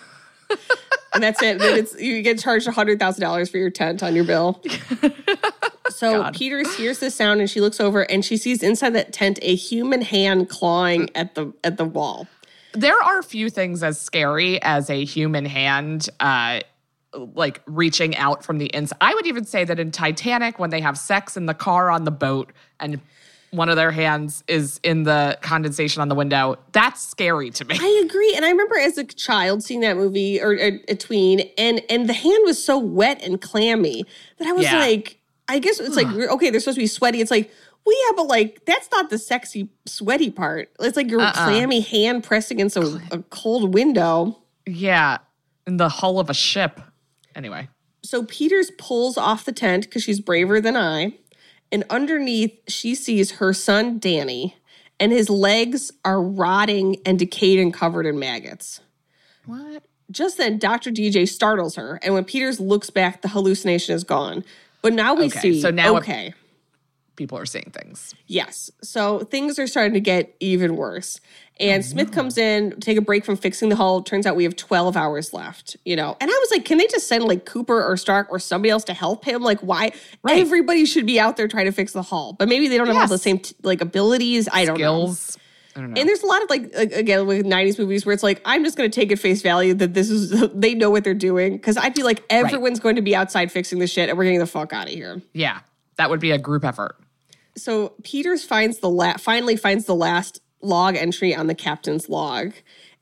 And that's it. Then it's you get charged one hundred thousand dollars for your tent on your bill. So God. Peters hears the sound and she looks over and she sees inside that tent a human hand clawing at the at the wall. There are few things as scary as a human hand uh, like reaching out from the inside. I would even say that in Titanic, when they have sex in the car on the boat and one of their hands is in the condensation on the window, that's scary to me. I agree. And I remember as a child seeing that movie, or a, a tween, and and the hand was so wet and clammy that I was yeah. like, I guess it's like, okay, they're supposed to be sweaty. It's like, well, yeah, but like, that's not the sexy, sweaty part. It's like your uh-uh. clammy hand pressed against a, a cold window. Yeah, in the hull of a ship. Anyway. So Peters pulls off the tent because she's braver than I. And underneath, she sees her son, Danny, and his legs are rotting and decayed and covered in maggots. What? Just then, Doctor D J startles her, and when Peters looks back, the hallucination is gone. But now we okay, see, so now okay. people are seeing things. Yes. So things are starting to get even worse. And oh, Smith no. comes in, to take a break from fixing the hull. Turns out we have twelve hours left, you know. And I was like, can they just send like Cooper or Stark or somebody else to help him? Like, why? Right. Everybody should be out there trying to fix the hull. But maybe they don't have yes. all the same, t- like, abilities. I don't Skills. know. I don't know. And there's a lot of, like, again, with nineties movies where it's like, I'm just going to take at face value that this is, they know what they're doing. Because I feel like everyone's right. going to be outside fixing the shit and we're getting the fuck out of here. Yeah. That would be a group effort. So Peters finds the la- finally finds the last log entry on the captain's log.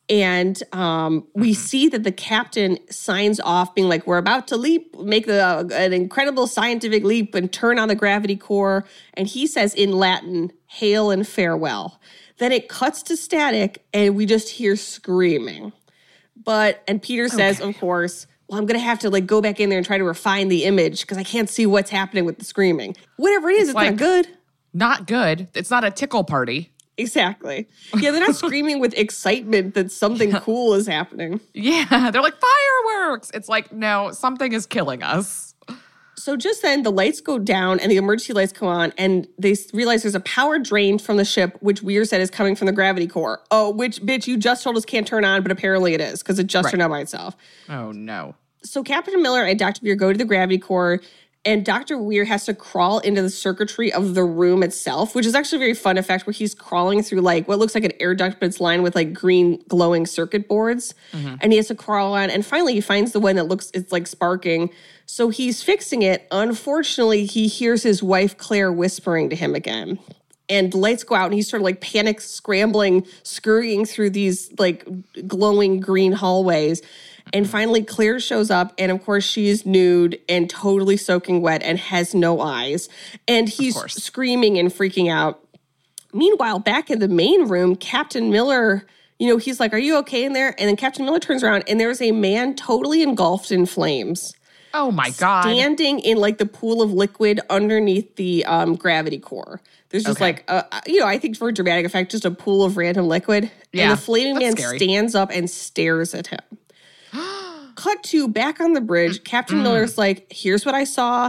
And um, we see that the captain signs off being like, we're about to leap, make the, uh, an incredible scientific leap and turn on the gravity core. And he says in Latin, hail and farewell. Then it cuts to static and we just hear screaming. But, and Peter says, okay. of course, well, I'm going to have to like go back in there and try to refine the image because I can't see what's happening with the screaming. Whatever it is, it's, it's like, not good. Not good. It's not a tickle party. Exactly. Yeah, they're not screaming with excitement that something cool is happening. Yeah, they're like, fireworks. It's like, no, something is killing us. So just then, the lights go down and the emergency lights come on, and they realize there's a power drain from the ship, which Weir said is coming from the gravity core. Oh, which, bitch, you just told us can't turn on, but apparently it is, because it just right. turned on by itself. Oh, no. So Captain Miller and Doctor Weir go to the gravity core, and Doctor Weir has to crawl into the circuitry of the room itself, which is actually a very fun effect where he's crawling through like what looks like an air duct, but it's lined with like green glowing circuit boards. Mm-hmm. And he has to crawl on. And finally he finds the one that looks, it's like sparking. So he's fixing it. Unfortunately, he hears his wife Claire whispering to him again. And the lights go out and he's sort of like panic scrambling, scurrying through these like glowing green hallways. And finally, Claire shows up, and of course, she is nude and totally soaking wet and has no eyes. And he's screaming and freaking out. Meanwhile, back in the main room, Captain Miller, you know, he's like, are you okay in there? And then Captain Miller turns around, and there's a man totally engulfed in flames. Oh, my God. Standing in, like, the pool of liquid underneath the um, gravity core. There's just, okay. like, a, you know, I think for dramatic effect, just a pool of random liquid. Yeah, and the flaming man scary. stands up and stares at him. Cut to back on the bridge. Captain mm. Miller's like, here's what I saw.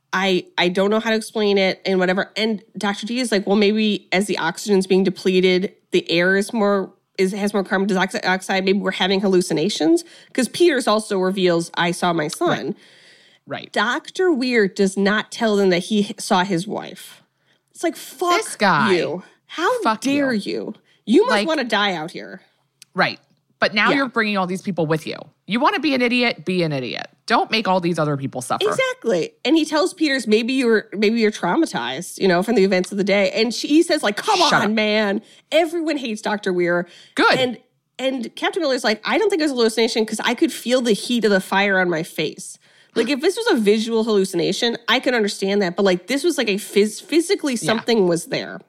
I I don't know how to explain it and whatever. And Doctor D is like, well, maybe as the oxygen's being depleted, the air is more is has more carbon dioxide. Maybe we're having hallucinations. Because Peters also reveals, I saw my son. Right. right. Doctor Weir does not tell them that he saw his wife. It's like, fuck this guy. you. How fuck dare you. you? You must like, want to die out here. Right. But now yeah. you're bringing all these people with you. You want to be an idiot? Be an idiot. Don't make all these other people suffer. Exactly. And he tells Peters, maybe you're maybe you're traumatized, you know, from the events of the day. And she, he says, like, come Shut on, up. man. Everyone hates Doctor Weir. Good. And and Captain Miller's like, I don't think it was a hallucination because I could feel the heat of the fire on my face. Like, if this was a visual hallucination, I could understand that. But, like, this was like a phys- physically something yeah. was there.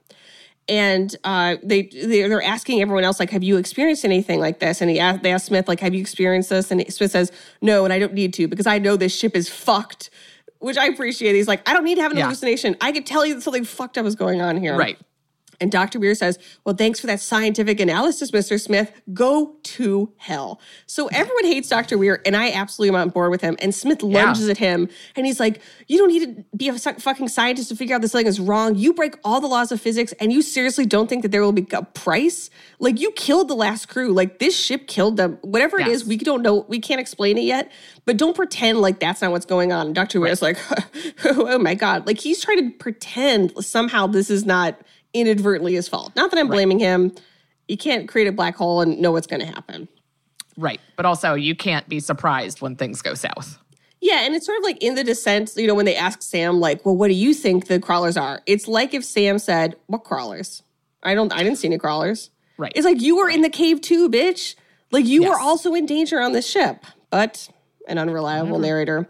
And uh, they, they're asking everyone else, like, have you experienced anything like this? And he asked, they asked Smith, like, have you experienced this? And Smith says, no, and I don't need to because I know this ship is fucked, which I appreciate. He's like, I don't need to have an yeah. hallucination. I can tell you that something fucked up is going on here. Right. And Doctor Weir says, well, thanks for that scientific analysis, Mister Smith. Go to hell. So everyone hates Doctor Weir, and I absolutely am on board with him. And Smith lunges yeah. at him, and he's like, you don't need to be a fucking scientist to figure out this thing is wrong. You break all the laws of physics, and you seriously don't think that there will be a price? Like, you killed the last crew. Like, this ship killed them. Whatever yes. it is, we don't know. We can't explain it yet. But don't pretend like that's not what's going on. And Doctor Weir's right. like, oh, my God. Like, he's trying to pretend somehow this is not inadvertently his fault. Not that I'm blaming right. him. You can't create a black hole and know what's going to happen. Right. But also, you can't be surprised when things go south. Yeah, and it's sort of like in the descent, you know, when they ask Sam, like, well, what do you think the crawlers are? It's like if Sam said, what crawlers? I don't, I didn't see any crawlers. Right. It's like, you were in the cave too, bitch. Like, you yes. were also in danger on the ship. But an unreliable mm-hmm. narrator.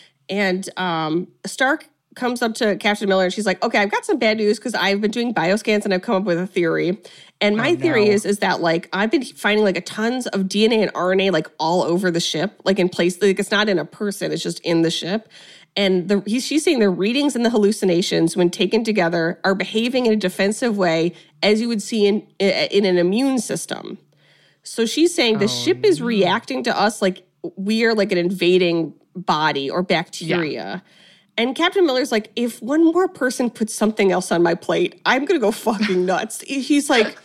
And um, Stark comes up to Captain Miller and she's like, okay, I've got some bad news because I've been doing bioscans and I've come up with a theory. And my oh, no. theory is, is that like, I've been finding like a tons of D N A and R N A like all over the ship, like in place, like it's not in a person, it's just in the ship. And the, he's, she's saying the readings and the hallucinations when taken together are behaving in a defensive way as you would see in, in an immune system. So she's saying the oh, ship is no. reacting to us like we are like an invading body or bacteria. Yeah. And Captain Miller's like, if one more person puts something else on my plate, I'm going to go fucking nuts. He's like,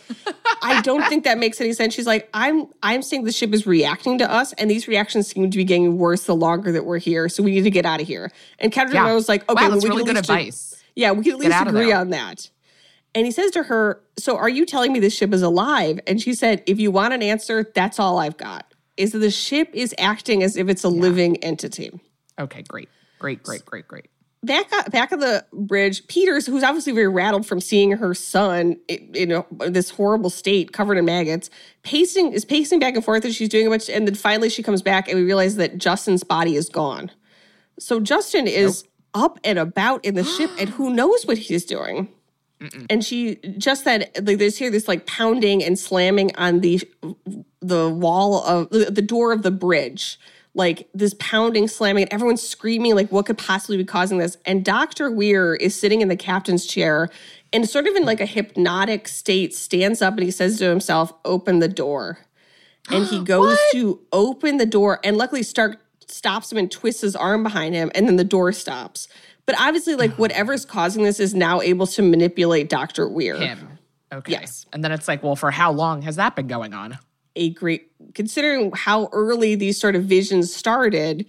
I don't think that makes any sense. She's like, I'm I'm saying the ship is reacting to us, and these reactions seem to be getting worse the longer that we're here, so we need to get out of here. And Captain yeah. Miller's like, okay, wow, well, that's we really can good advice. Do, yeah, we can at get least agree on that. And he says to her, so are you telling me this ship is alive? And she said, if you want an answer, that's all I've got, is that the ship is acting as if it's a yeah. living entity. Okay, great. Great, great, great, great. back up, back of the bridge, Peters, who's obviously very rattled from seeing her son in, in a, this horrible state, covered in maggots, pacing is pacing back and forth as she's doing a bunch, and then finally she comes back, and we realize that Justin's body is gone. So Justin is nope. up and about in the ship, and who knows what he's doing. Mm-mm. And she just said, like, there's here this like pounding and slamming on the the wall of the, the door of the bridge, like this pounding, slamming, and everyone's screaming, like, what could possibly be causing this? And Doctor Weir is sitting in the captain's chair and sort of in like a hypnotic state, stands up and he says to himself, "Open the door." And he goes to open the door, and luckily Stark stops him and twists his arm behind him, and then the door stops. But obviously, like, whatever's causing this is now able to manipulate Doctor Weir. Him. Okay. Yes. And then it's like, well, for how long has that been going on? A great, considering how early these sort of visions started,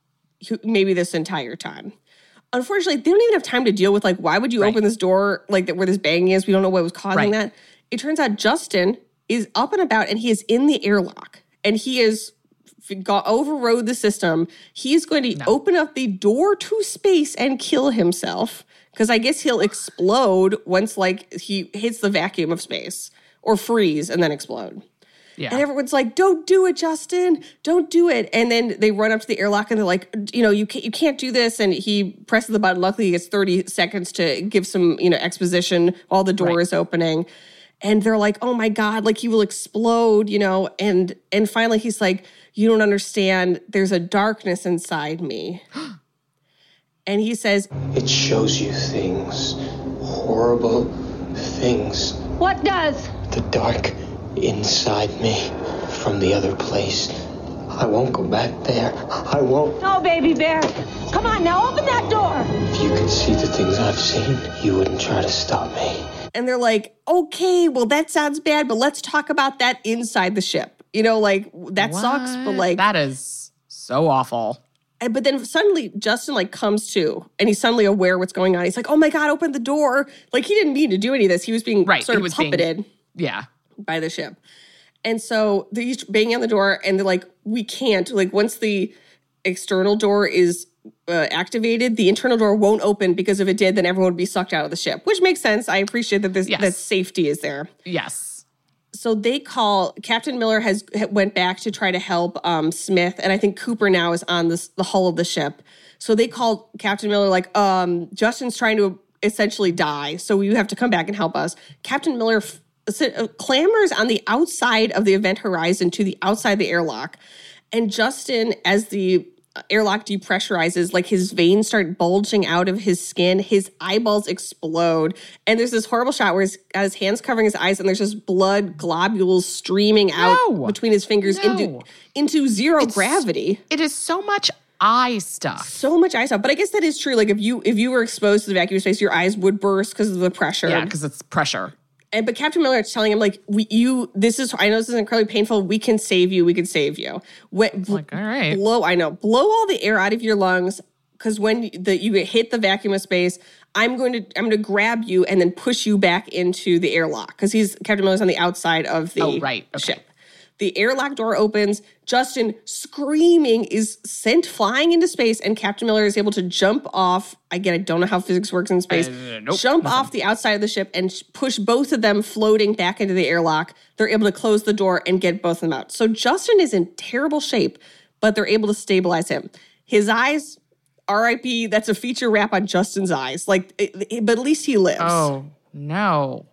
maybe this entire time. Unfortunately, they don't even have time to deal with, like, why would you right. open this door, like, where this banging is? We don't know what was causing right. that. It turns out Justin is up and about, and he is in the airlock. And he is got overrode the system. He's going to no. open up the door to space and kill himself, because I guess he'll explode once, like, he hits the vacuum of space, or freeze and then explode. Yeah. And everyone's like, "Don't do it, Justin. Don't do it." And then they run up to the airlock and they're like, "You know, you can't, you can't do this." And he presses the button. Luckily, he gets thirty seconds to give some, you know, exposition while the door right. is opening. And they're like, "Oh my God, like he will explode," you know. And and finally he's like, "You don't understand. There's a darkness inside me." And he says, "It shows you things, horrible things." "What does?" "The dark inside me from the other place. I won't go back there. I won't." "No, baby bear. Come on now, open that door." "If you could see the things I've seen, you wouldn't try to stop me." And they're like, "Okay, well, that sounds bad, but let's talk about that inside the ship." You know, like, that what? sucks, but like... That is so awful. And, but then suddenly Justin, like, comes to, and he's suddenly aware what's going on. He's like, "Oh my God, open the door." Like, he didn't mean to do any of this. He was being right. sort he of was puppeted. Being, yeah. By the ship. And so they're each banging on the door, and they're like, "We can't." Like, once the external door is uh, activated, the internal door won't open, because if it did, then everyone would be sucked out of the ship, which makes sense. I appreciate that this yes. that safety is there. Yes. So they call, Captain Miller has went back to try to help um, Smith, and I think Cooper now is on this, the hull of the ship. So they called Captain Miller, like, um, "Justin's trying to essentially die, so you have to come back and help us." Captain Miller f- clambers on the outside of the event horizon to the outside of the airlock. And Justin, as the airlock depressurizes, like, his veins start bulging out of his skin, his eyeballs explode, and there's this horrible shot where he's got his hands covering his eyes, and there's just blood globules streaming out no. between his fingers no. into into zero it's, gravity. It is so much eye stuff. So much eye stuff. But I guess that is true. Like, if you if you were exposed to the vacuum space, your eyes would burst because of the pressure. Yeah, because it's pressure. And, but Captain Miller is telling him, like, we, you, this is, I know this is incredibly painful. We can save you. We can save you. What, like, all right. Blow, I know, blow all the air out of your lungs, because when the, you hit the vacuum of space, I'm going to, I'm going to grab you and then push you back into the airlock, because he's, Captain Miller's on the outside of the oh, right. okay. ship. The airlock door opens. Justin, screaming, is sent flying into space, and Captain Miller is able to jump off. Again, I don't know how physics works in space. Uh, nope, jump nothing. off the outside of the ship and push both of them floating back into the airlock. They're able to close the door and get both of them out. So Justin is in terrible shape, but they're able to stabilize him. His eyes, R I P, that's a feature wrap on Justin's eyes. Like, it, it, but at least he lives. Oh, no.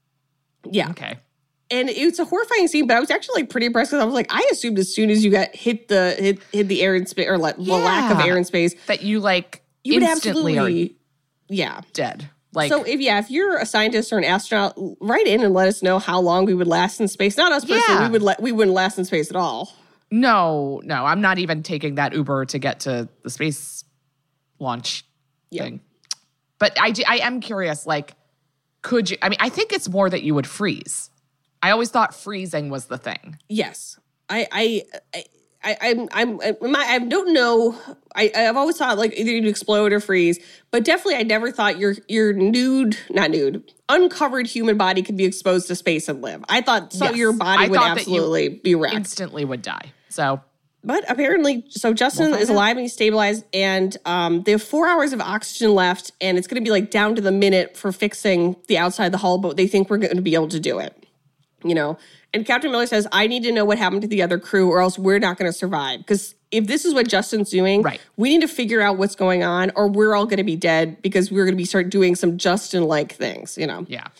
Yeah. Okay. And it's a horrifying scene, but I was actually like pretty impressed, because I was like, I assumed as soon as you got hit the hit, hit the air in space, or like, yeah. the lack of air in space, that you like you would instantly absolutely, are yeah, dead. Like, so if yeah, if you're a scientist or an astronaut, write in and let us know how long we would last in space. Not us personally, yeah. we would let we wouldn't last in space at all. No, no, I'm not even taking that Uber to get to the space launch Yeah. thing. But I, I am curious, like, could you, I mean, I think it's more that you would freeze. I always thought freezing was the thing. Yes, I, I, I, I I'm, I'm, I'm, I don't know. I, I've always thought like either you'd explode or freeze, but definitely I never thought your, your nude, not nude, uncovered human body could be exposed to space and live. I thought so. Yes. Your body I would thought that you absolutely be wrecked. Instantly would die. So But apparently, so Justin We'll is find out. alive and he's stabilized, and um, they have four hours of oxygen left, and it's going to be like down to the minute for fixing the outside of the hull, but they think we're going to be able to do it, you know? And Captain Miller says, I need to know what happened to the other crew or else we're not going to survive. Because if this is what Justin's doing, Right. we need to figure out what's going on or we're all going to be dead because we're going to be start doing some Justin-like things, you know? Yeah.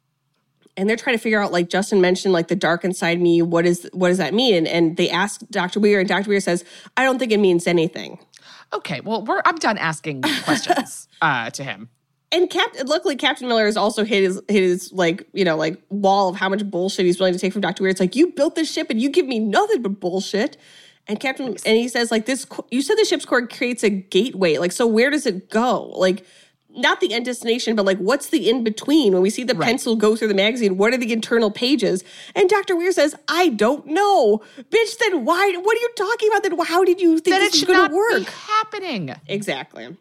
And they're trying to figure out, like Justin mentioned, like the dark inside me. What is what does that mean? And, and they ask Doctor Weir, and Doctor Weir says, I don't think it means anything. Okay, well, we're I'm done asking questions uh, to him. And Captain, luckily, Captain Miller has also hit his his like you know like wall of how much bullshit he's willing to take from Doctor Weir. It's like, you built this ship and you give me nothing but bullshit. And Captain and he says, like, this. You said the ship's core creates a gateway. Like, so where does it go? Like, not the end destination, but like, what's the in between? When we see the Right. pencil go through the magazine, what are the internal pages? And Doctor Weir says, I don't know, bitch. Then why? What are you talking about? Then how did you think That this it was should going not to work? be happening. Exactly.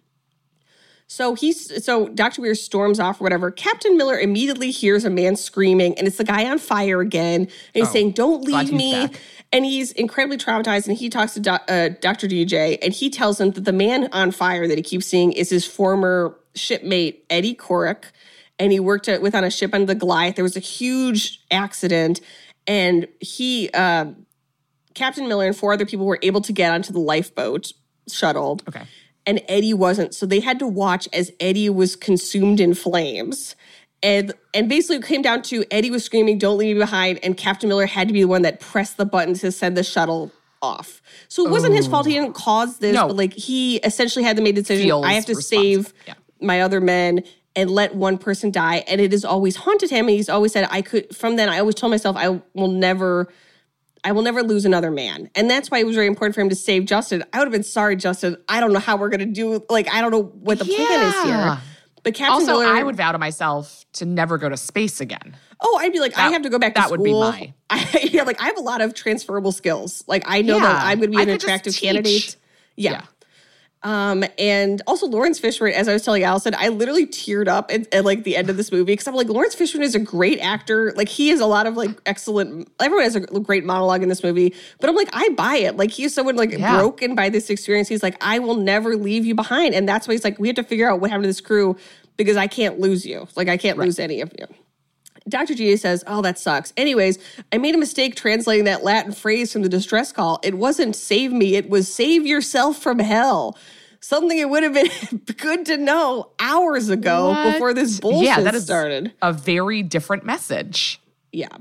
So he's so Doctor Weir storms off or whatever. Captain Miller immediately hears a man screaming, and it's the guy on fire again. And he's Oh, saying, "Don't glad leave he's me." back. And he's incredibly traumatized. And he talks to doc, uh, Doctor D J, and he tells him that the man on fire that he keeps seeing is his former shipmate Eddie Corrick, and he worked at, with on a ship on the Goliath. There was a huge accident, and he, uh, Captain Miller, and four other people were able to get onto the lifeboat shuttle. Okay. And Eddie wasn't. So they had to watch as Eddie was consumed in flames. And and basically it came down to Eddie was screaming, don't leave me behind. And Captain Miller had to be the one that pressed the button to send the shuttle off. So it wasn't his fault. He didn't cause this. No. But like he essentially had to make the decision, Feels I have to responsible. save Yeah. my other men and let one person die. And it has always haunted him. And he's always said, I could, from then I always told myself, I will never... I will never lose another man. And that's why it was very important for him to save Justin. I would have been sorry, Justin. I don't know how we're going to do, like, I don't know what the plan is Yeah. here. But Captain Also, Miller, I would vow to myself to never go to space again. oh, I'd be like, I That- have to go back to that school. would be my- I, yeah, like, I have a lot of transferable skills. Like, I know Yeah. that I'm going to be I an could just attractive teach. candidate. Yeah. Yeah. Um, and also Lawrence Fishburne, as I was telling Allison, I literally teared up at, at like the end of this movie because I'm like, Lawrence Fishburne is a great actor. Like he has a lot of like excellent, everyone has a great monologue in this movie, but I'm like, I buy it. Like he's someone like Yeah. broken by this experience. He's like, I will never leave you behind. And that's why he's like, we have to figure out what happened to this crew because I can't lose you. Like I can't lose any of you. Doctor G says, oh, that sucks. Anyways, I made a mistake translating that Latin phrase from the distress call. It wasn't save me. It was save yourself from hell. Something it would have been good to know hours ago What? before this bullshit yeah, that is started. a very different message. Yeah.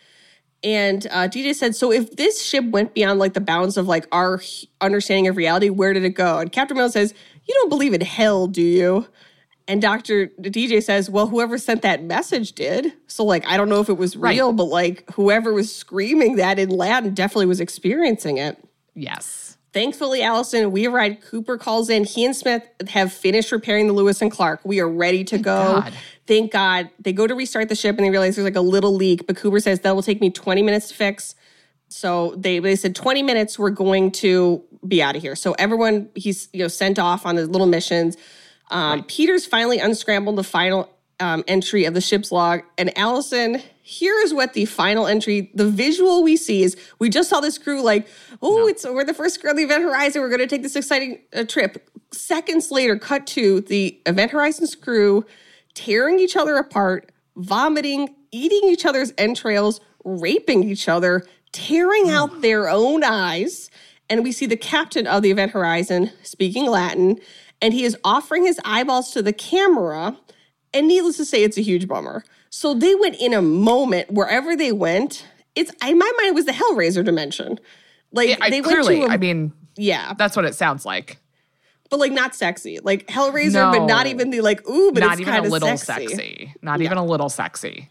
And uh, D J said, so if this ship went beyond like the bounds of like our h- understanding of reality, where did it go? And Captain Miller says, you don't believe in hell, do you? And Doctor D J says, well, whoever sent that message did. So, like, I don't know if it was real, Right. but, like, whoever was screaming that in Latin definitely was experiencing it. Yes. Thankfully, Allison, we arrived. Cooper calls in. He and Smith have finished repairing the Lewis and Clark. We are ready to go. God. Thank God. They go to restart the ship, and they realize there's, like, a little leak. But Cooper says, that will take me twenty minutes to fix. So they, they said, twenty minutes, we're going to be out of here. So everyone, he's, you know, sent off on his little missions. Um, right. Peter's finally unscrambled the final um, entry of the ship's log. And Allison, here is what the final entry, the visual we see is, we just saw this crew like, oh, no. it's we're the first crew on the Event Horizon. We're going to take this exciting uh, trip. Seconds later, cut to the Event Horizon's crew tearing each other apart, vomiting, eating each other's entrails, raping each other, tearing out oh. their own eyes. And we see the captain of the Event Horizon speaking Latin, and he is offering his eyeballs to the camera. And needless to say, it's a huge bummer. So they went in a moment, wherever they went, it's in my mind, it was the Hellraiser dimension. Like yeah, they clearly, went to a, I mean, yeah, that's what it sounds like. But like not sexy. Like Hellraiser, no. but not even the like, ooh, but not it's even kind a of little sexy. sexy. Not yeah. even a little sexy.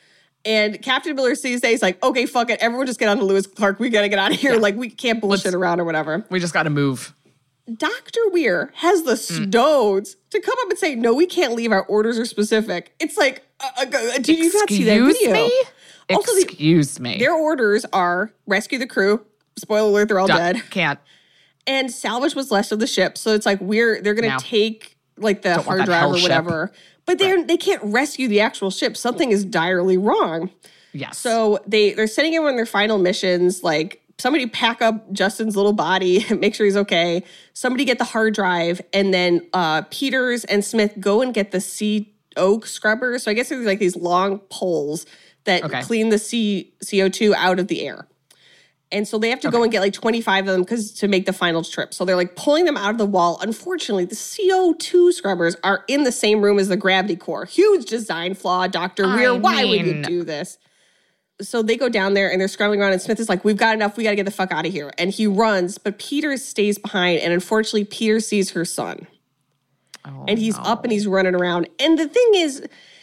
And Captain Miller sees that, he's like, okay, fuck it. Everyone just get on to Lewis Clark. We got to get out of here. Yeah. Like, we can't bullshit Let's, around or whatever. We just got to move. Doctor Weir has the mm. stones to come up and say, no, we can't leave. Our orders are specific. It's like, uh, uh, did you not see that video? Me? Also, Excuse the, me. Their orders are rescue the crew. Spoiler alert, they're all Duh, dead. Can't. And salvage what's left of the ship. So it's like, we're, they're going to no. take like the Don't hard drive or whatever. Ship. But they're, right. they can't rescue the actual ship. Something is direly wrong. Yes. So they, they're sending everyone their final missions, like somebody pack up Justin's little body, make sure he's okay. Somebody get the hard drive, and then uh, Peters and Smith go and get the sea oak scrubbers. So I guess there's like these long poles that okay. clean the C- CO2 out of the air. And so they have to okay. go and get like twenty-five of them because to make the final trip. So they're like pulling them out of the wall. Unfortunately, the C O two scrubbers are in the same room as the gravity core. Huge design flaw, Doctor Weir. I Why mean... would you do this? So they go down there and they're scrambling around, and Smith is like, we've got enough. We got to get the fuck out of here. And he runs, but Peter stays behind. And unfortunately, Peter sees her son. Oh, and he's no. up and he's running around. And the thing is,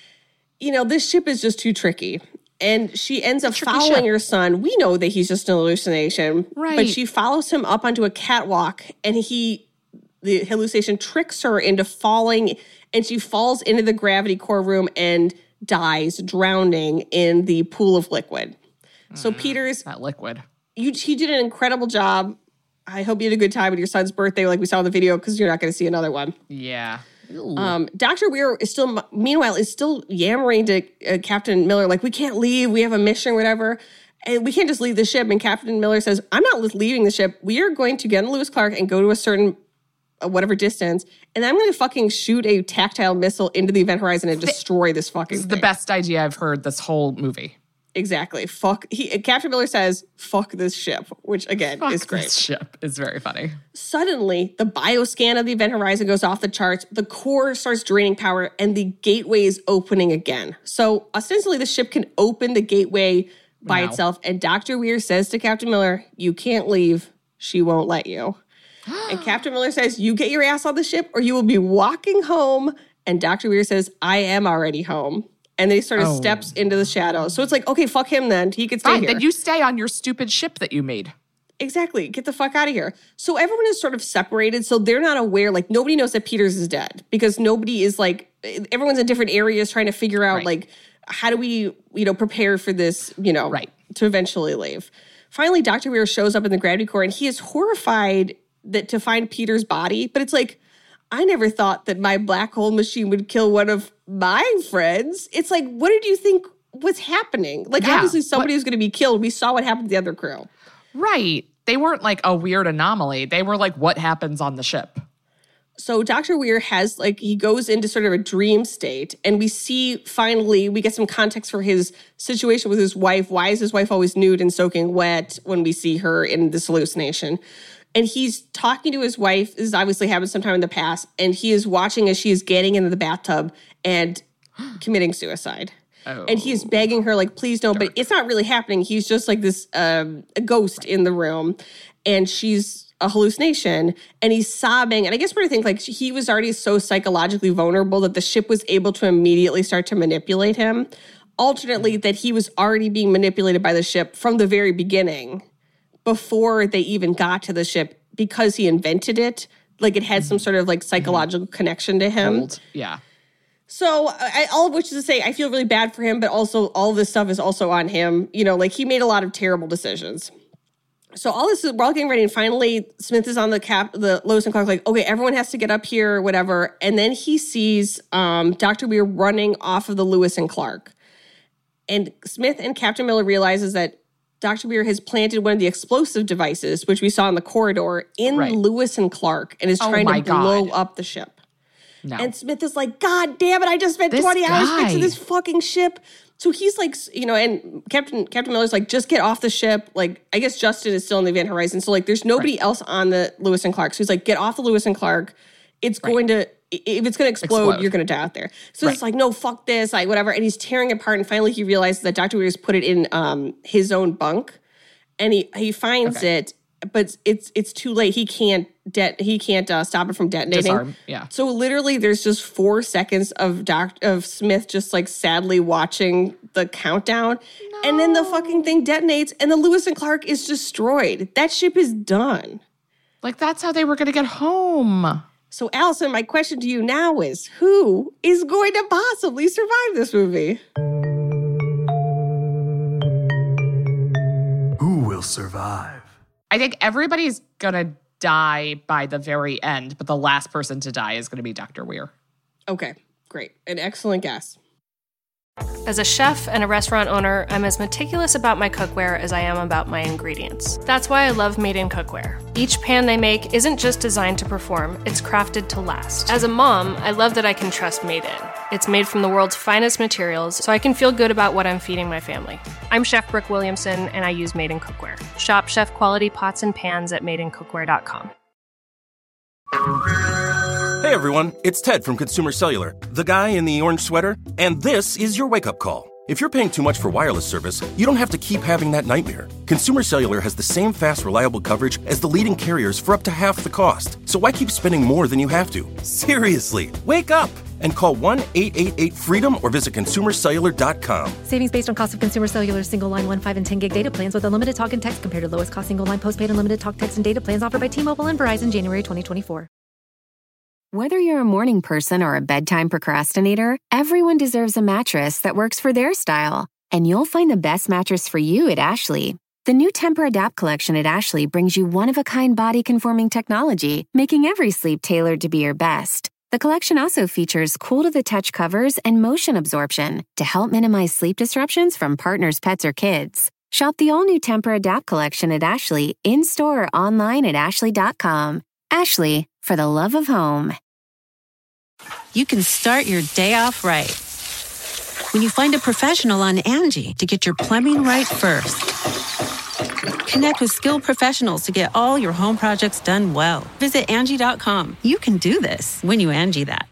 you know, this ship is just too tricky. And she ends up following ship. her son. We know that he's just an hallucination. Right. But she follows him up onto a catwalk, and he, the hallucination tricks her into falling, and she falls into the gravity core room and dies, drowning in the pool of liquid. Mm, so Peters... That liquid. You, he did an incredible job. I hope you had a good time at your son's birthday like we saw in the video, because you're not going to see another one. Yeah. Um, Doctor Weir is still, meanwhile, is still yammering to uh, Captain Miller, like, we can't leave, we have a mission or whatever, and we can't just leave the ship. And Captain Miller says, I'm not leaving the ship. We are going to get on Lewis Clark and go to a certain, uh, whatever distance, and I'm going to fucking shoot a tactile missile into the event horizon and destroy this fucking This is thing. the best idea I've heard this whole movie. Exactly. Fuck. He, Captain Miller says, fuck this ship, which, again, fuck is great. This ship is very funny. Suddenly, the bioscan of the event horizon goes off the charts, the core starts draining power, and the gateway is opening again. So, ostensibly, the ship can open the gateway by no. itself, and Doctor Weir says to Captain Miller, you can't leave. She won't let you. And Captain Miller says, you get your ass on the ship, or you will be walking home. And Doctor Weir says, I am already home. And then he sort of oh. steps into the shadows. So it's like, okay, fuck him then. He can stay Fine, here. Then you stay on your stupid ship that you made. Exactly. Get the fuck out of here. So everyone is sort of separated. So they're not aware. Like, nobody knows that Peters is dead. Because nobody is like, everyone's in different areas trying to figure out, right. like, how do we, you know, prepare for this, you know, right. to eventually leave. Finally, Doctor Weir shows up in the gravity core, and he is horrified that to find Peter's body. But it's like, I never thought that my black hole machine would kill one of my friends. It's like, what did you think was happening? Like, yeah, obviously somebody what? was going to be killed. We saw what happened to the other crew. Right. They weren't like a weird anomaly. They were like what happens on the ship. So Doctor Weir has, like, he goes into sort of a dream state, and we see, finally, we get some context for his situation with his wife. Why is his wife always nude and soaking wet when we see her in this hallucination? And he's talking to his wife. This has obviously happened sometime in the past. And he is watching as she is getting into the bathtub and committing suicide. Oh. And he is begging her, like, please don't. Dark. But it's not really happening. He's just like this um, a ghost in the room. And she's a hallucination. And he's sobbing. And I guess what I think, like, he was already so psychologically vulnerable that the ship was able to immediately start to manipulate him. Alternately, that he was already being manipulated by the ship from the very beginning, before they even got to the ship, because he invented it. Like, it had some sort of, like, psychological mm-hmm. connection to him. Cold. Yeah. So, I, all of which is to say, I feel really bad for him, but also all of this stuff is also on him. You know, like, he made a lot of terrible decisions. So, all this is, we're all getting ready, and finally, Smith is on the cap, the Lewis and Clark, like, okay, everyone has to get up here, whatever. And then he sees um, Doctor Weir running off of the Lewis and Clark. And Smith and Captain Miller realizes that Doctor Weir has planted one of the explosive devices, which we saw in the corridor, in right. Lewis and Clark, and is oh trying to blow God. up the ship. No. And Smith is like, God damn it, I just spent this twenty guy. hours fixing this fucking ship. So he's like, you know, and Captain Captain Miller's like, just get off the ship. Like, I guess Justin is still in the Event Horizon. So, like, there's nobody right. else on the Lewis and Clark. So he's like, get off the Lewis and Clark. It's right. going to, if it's going to explode, explode, you're going to die out there. So right. it's like, no, fuck this, like, whatever. And he's tearing it apart. And finally he realizes that Doctor Weir has put it in um, his own bunk. And he, he finds okay. it, but it's it's too late. He can't de- he can't uh, stop it from detonating. Disarm, yeah. So literally, there's just four seconds of Doc of Smith just like sadly watching the countdown, no. and then the fucking thing detonates, and the Lewis and Clark is destroyed. That ship is done. Like, that's how they were going to get home. So, Allison, my question to you now is, who is going to possibly survive this movie? Will survive. I think everybody's gonna die by the very end, but the last person to die is gonna be Doctor Weir. Okay, great. An excellent guess. As a chef and a restaurant owner, I'm as meticulous about my cookware as I am about my ingredients. That's why I love Made in Cookware. Each pan they make isn't just designed to perform, it's crafted to last. As a mom, I love that I can trust Made in. It's made from the world's finest materials, so I can feel good about what I'm feeding my family. I'm Chef Brooke Williamson, and I use Made in Cookware. Shop chef quality pots and pans at made in cookware dot com. Hey everyone, it's Ted from Consumer Cellular, the guy in the orange sweater, and this is your wake-up call. If you're paying too much for wireless service, you don't have to keep having that nightmare. Consumer Cellular has the same fast, reliable coverage as the leading carriers for up to half the cost. So why keep spending more than you have to? Seriously, wake up and call one eight eight eight freedom or visit consumer cellular dot com. Savings based on cost of Consumer Cellular single line one, five, and ten gig data plans with unlimited talk and text compared to lowest cost single line postpaid unlimited talk, text, and data plans offered by T-Mobile and Verizon January twenty twenty-four. Whether you're a morning person or a bedtime procrastinator, everyone deserves a mattress that works for their style. And you'll find the best mattress for you at Ashley. The new Tempur-Adapt collection at Ashley brings you one-of-a-kind body-conforming technology, making every sleep tailored to be your best. The collection also features cool-to-the-touch covers and motion absorption to help minimize sleep disruptions from partners, pets, or kids. Shop the all-new Tempur-Adapt collection at Ashley, in-store or online at ashley dot com. Ashley, for the love of home. You can start your day off right when you find a professional on Angie to get your plumbing right first. Connect with skilled professionals to get all your home projects done well. Visit Angie dot com. You can do this when you Angie that.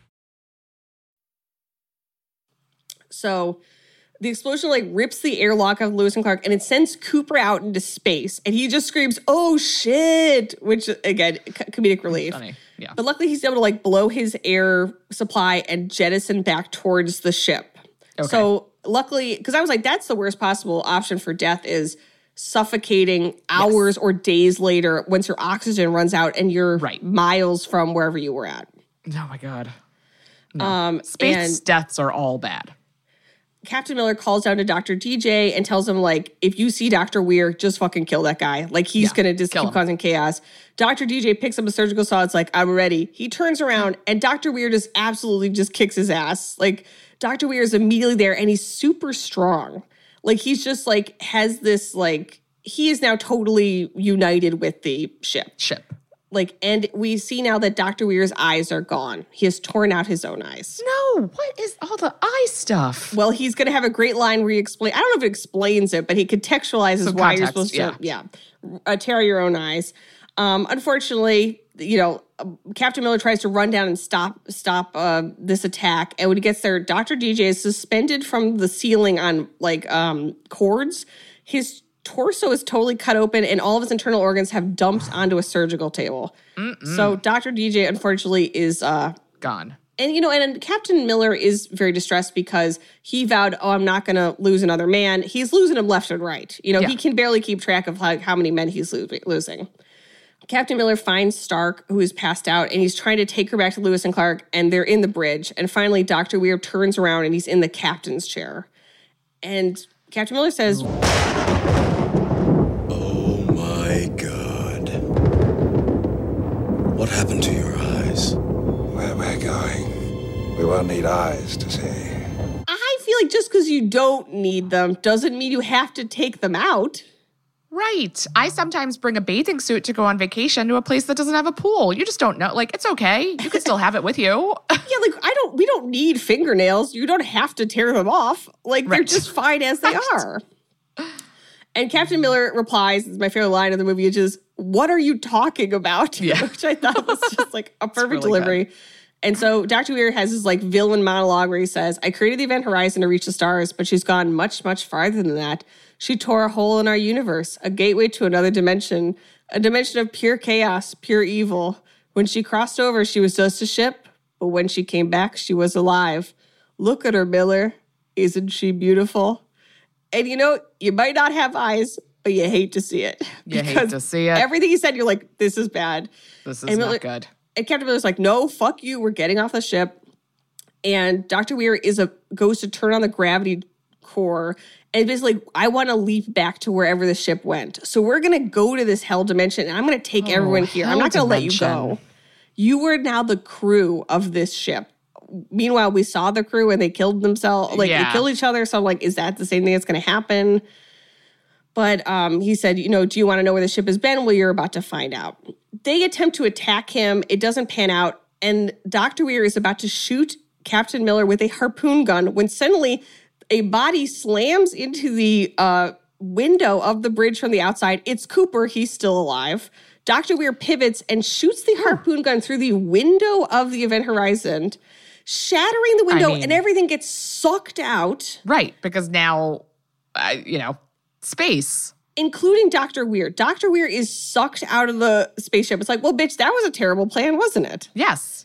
So the explosion like rips the airlock of Lewis and Clark and it sends Cooper out into space. And he just screams, "Oh shit," which again, c- comedic relief. Funny. Yeah. But luckily he's able to like blow his air supply and jettison back towards the ship. Okay. So luckily, because I was like, that's the worst possible option for death is suffocating hours yes. or days later once your oxygen runs out and you're right. miles from wherever you were at. Oh my God. No. Um, Space deaths are all bad. Captain Miller calls down to Doctor D J and tells him, like, if you see Doctor Weir, just fucking kill that guy. Like, he's yeah, going to just keep him. causing chaos. Doctor D J picks up a surgical saw. It's like, I'm ready. He turns around, and Doctor Weir just absolutely just kicks his ass. Like, Doctor Weir is immediately there, and he's super strong. Like, he's just, like, has this, like, he is now totally united with the ship. Ship. Like, and we see now that Doctor Weir's eyes are gone. He has torn out his own eyes. No, what is all the eye stuff? Well, he's going to have a great line where he explains, I don't know if it explains it, but he contextualizes Some why context, you're supposed yeah. to, yeah, uh, tear your own eyes. Um, unfortunately, you know, uh, Captain Miller tries to run down and stop stop uh, this attack. And when he gets there, Doctor D J is suspended from the ceiling on, like, um, cords. His torso is totally cut open and all of his internal organs have dumped onto a surgical table. Mm-mm. So Doctor D J, unfortunately, is uh, gone. And, you know, and Captain Miller is very distressed because he vowed, oh, I'm not going to lose another man. He's losing him left and right. You know, yeah. he can barely keep track of how, how many men he's lo- losing. Captain Miller finds Stark, who is passed out, and he's trying to take her back to Lewis and Clark, and they're in the bridge. And finally, Doctor Weir turns around, and he's in the captain's chair. And Captain Miller says... What happened to your eyes? Where we're going, we won't need eyes to see. I feel like just because you don't need them doesn't mean you have to take them out. Right. I sometimes bring a bathing suit to go on vacation to a place that doesn't have a pool. You just don't know. Like, it's okay. You can still have it with you. Yeah, like, I don't, we don't need fingernails. You don't have to tear them off. Like, right. They're just fine as they right. are. And Captain Miller replies, this is my favorite line of the movie, which is, "What are you talking about?" Yeah. Which I thought was just like a perfect really delivery. Good. And so Doctor Weir has this like villain monologue where he says, "I created the event horizon to reach the stars, but she's gone much, much farther than that. She tore a hole in our universe, a gateway to another dimension, a dimension of pure chaos, pure evil. When she crossed over, she was just a ship, but when she came back, she was alive. Look at her, Miller. Isn't she beautiful?" And you know, you might not have eyes, but you hate to see it. You hate to see it. Everything he said, you're like, this is bad. This is and not Miller, good. And Captain Miller's like, no, fuck you. We're getting off the ship. And Doctor Weir is a goes to turn on the gravity core. And basically, I want to leap back to wherever the ship went. So we're going to go to this hell dimension, and I'm going to take oh, everyone here. I'm not going to let you go. You are now the crew of this ship. meanwhile, we saw the crew and they killed themselves. Like, Yeah. they killed each other. So I'm like, is that the same thing that's going to happen? But um, he said, you know, do you want to know where the ship has been? Well, you're about to find out. They attempt to attack him. It doesn't pan out. And Doctor Weir is about to shoot Captain Miller with a harpoon gun when suddenly a body slams into the uh, window of the bridge from the outside. It's Cooper. He's still alive. Doctor Weir pivots and shoots the harpoon gun through the window of the Event Horizon, shattering the window, I mean, and everything gets sucked out. Right, because now, uh, you know, space. Including Doctor Weir. Doctor Weir is sucked out of the spaceship. It's like, well, bitch, that was a terrible plan, wasn't it? Yes.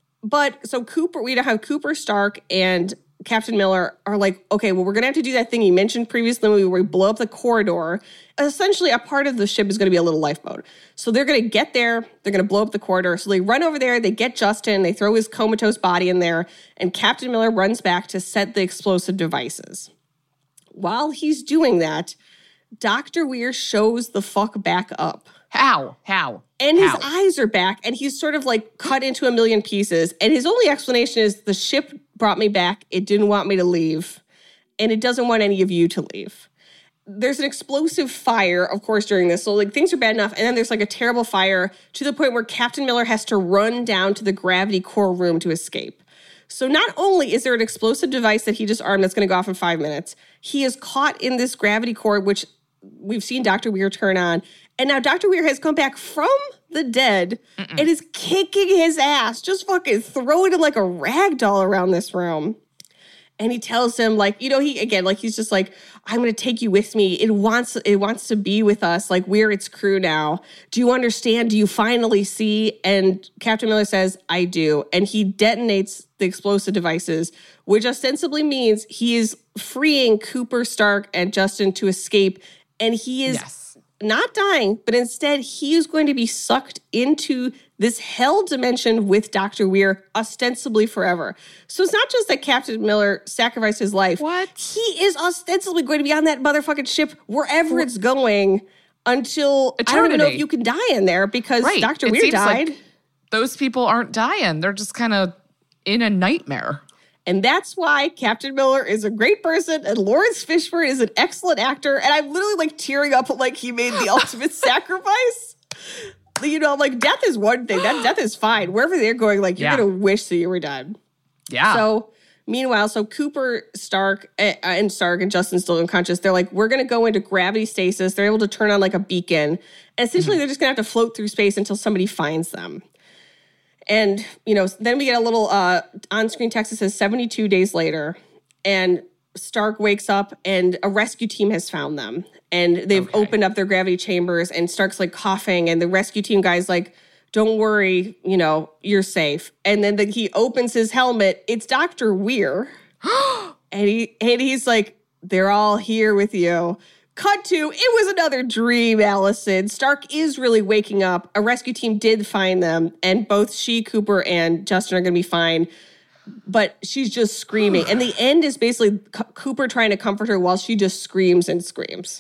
But so Cooper, we have Cooper, Stark, and Captain Miller are like, okay, well, we're going to have to do that thing you mentioned previously where we blow up the corridor. Essentially, a part of the ship is going to be a little lifeboat. So they're going to get there. They're going to blow up the corridor. So they run over there. They get Justin. They throw his comatose body in there. And Captain Miller runs back to set the explosive devices. While he's doing that, Doctor Weir shows the fuck back up. How? How? And How? his eyes are back, and he's sort of like cut into a million pieces. And his only explanation is the ship brought me back. It didn't want me to leave, and it doesn't want any of you to leave. There's an explosive fire, of course, during this. So like things are bad enough, and then there's like a terrible fire to the point where Captain Miller has to run down to the gravity core room to escape. So not only is there an explosive device that he just armed that's going to go off in five minutes, he is caught in this gravity core, which we've seen Doctor Weir turn on. And now Doctor Weir has come back from the dead Mm-mm. and is kicking his ass, just fucking throwing him like a rag doll around this room. And he tells him, like, you know, he, again, like, he's just like, I'm going to take you with me. It wants, it wants to be with us. Like, we're its crew now. Do you understand? Do you finally see? And Captain Miller says, I do. And he detonates the explosive devices, which ostensibly means he is freeing Cooper, Stark, and Justin to escape. And he is yes. not dying, but instead he is going to be sucked into this hell dimension with Doctor Weir, ostensibly forever. So it's not just that Captain Miller sacrificed his life. What? He is ostensibly going to be on that motherfucking ship wherever it's going until eternity. I don't even know if you can die in there because right. Doctor It Weir died. Like those people aren't dying. They're just kind of in a nightmare. And that's why Captain Miller is a great person and Lawrence Fishburne is an excellent actor. And I'm literally like tearing up like he made the ultimate sacrifice. You know, like death is one thing. That death is fine. Wherever they're going, like you're yeah. going to wish that you were dead. Yeah. So meanwhile, so Cooper, Stark, uh, and Stark and Justin's still unconscious. They're like, we're going to go into gravity stasis. They're able to turn on like a beacon. And essentially mm-hmm. they're just going to have to float through space until somebody finds them. And, you know, then we get a little uh, on-screen text that says seventy-two days later. And Stark wakes up and a rescue team has found them. And they've okay. opened up their gravity chambers and Stark's like coughing. And the rescue team guy's like, don't worry, you know, you're safe. And then the, he opens his helmet. It's Doctor Weir. and he and he's like, they're all here with you. Cut to, it was another dream, Allison. Stark is really waking up. A rescue team did find them, and both she, Cooper, and Justin are going to be fine. But she's just screaming. And the end is basically C- Cooper trying to comfort her while she just screams and screams.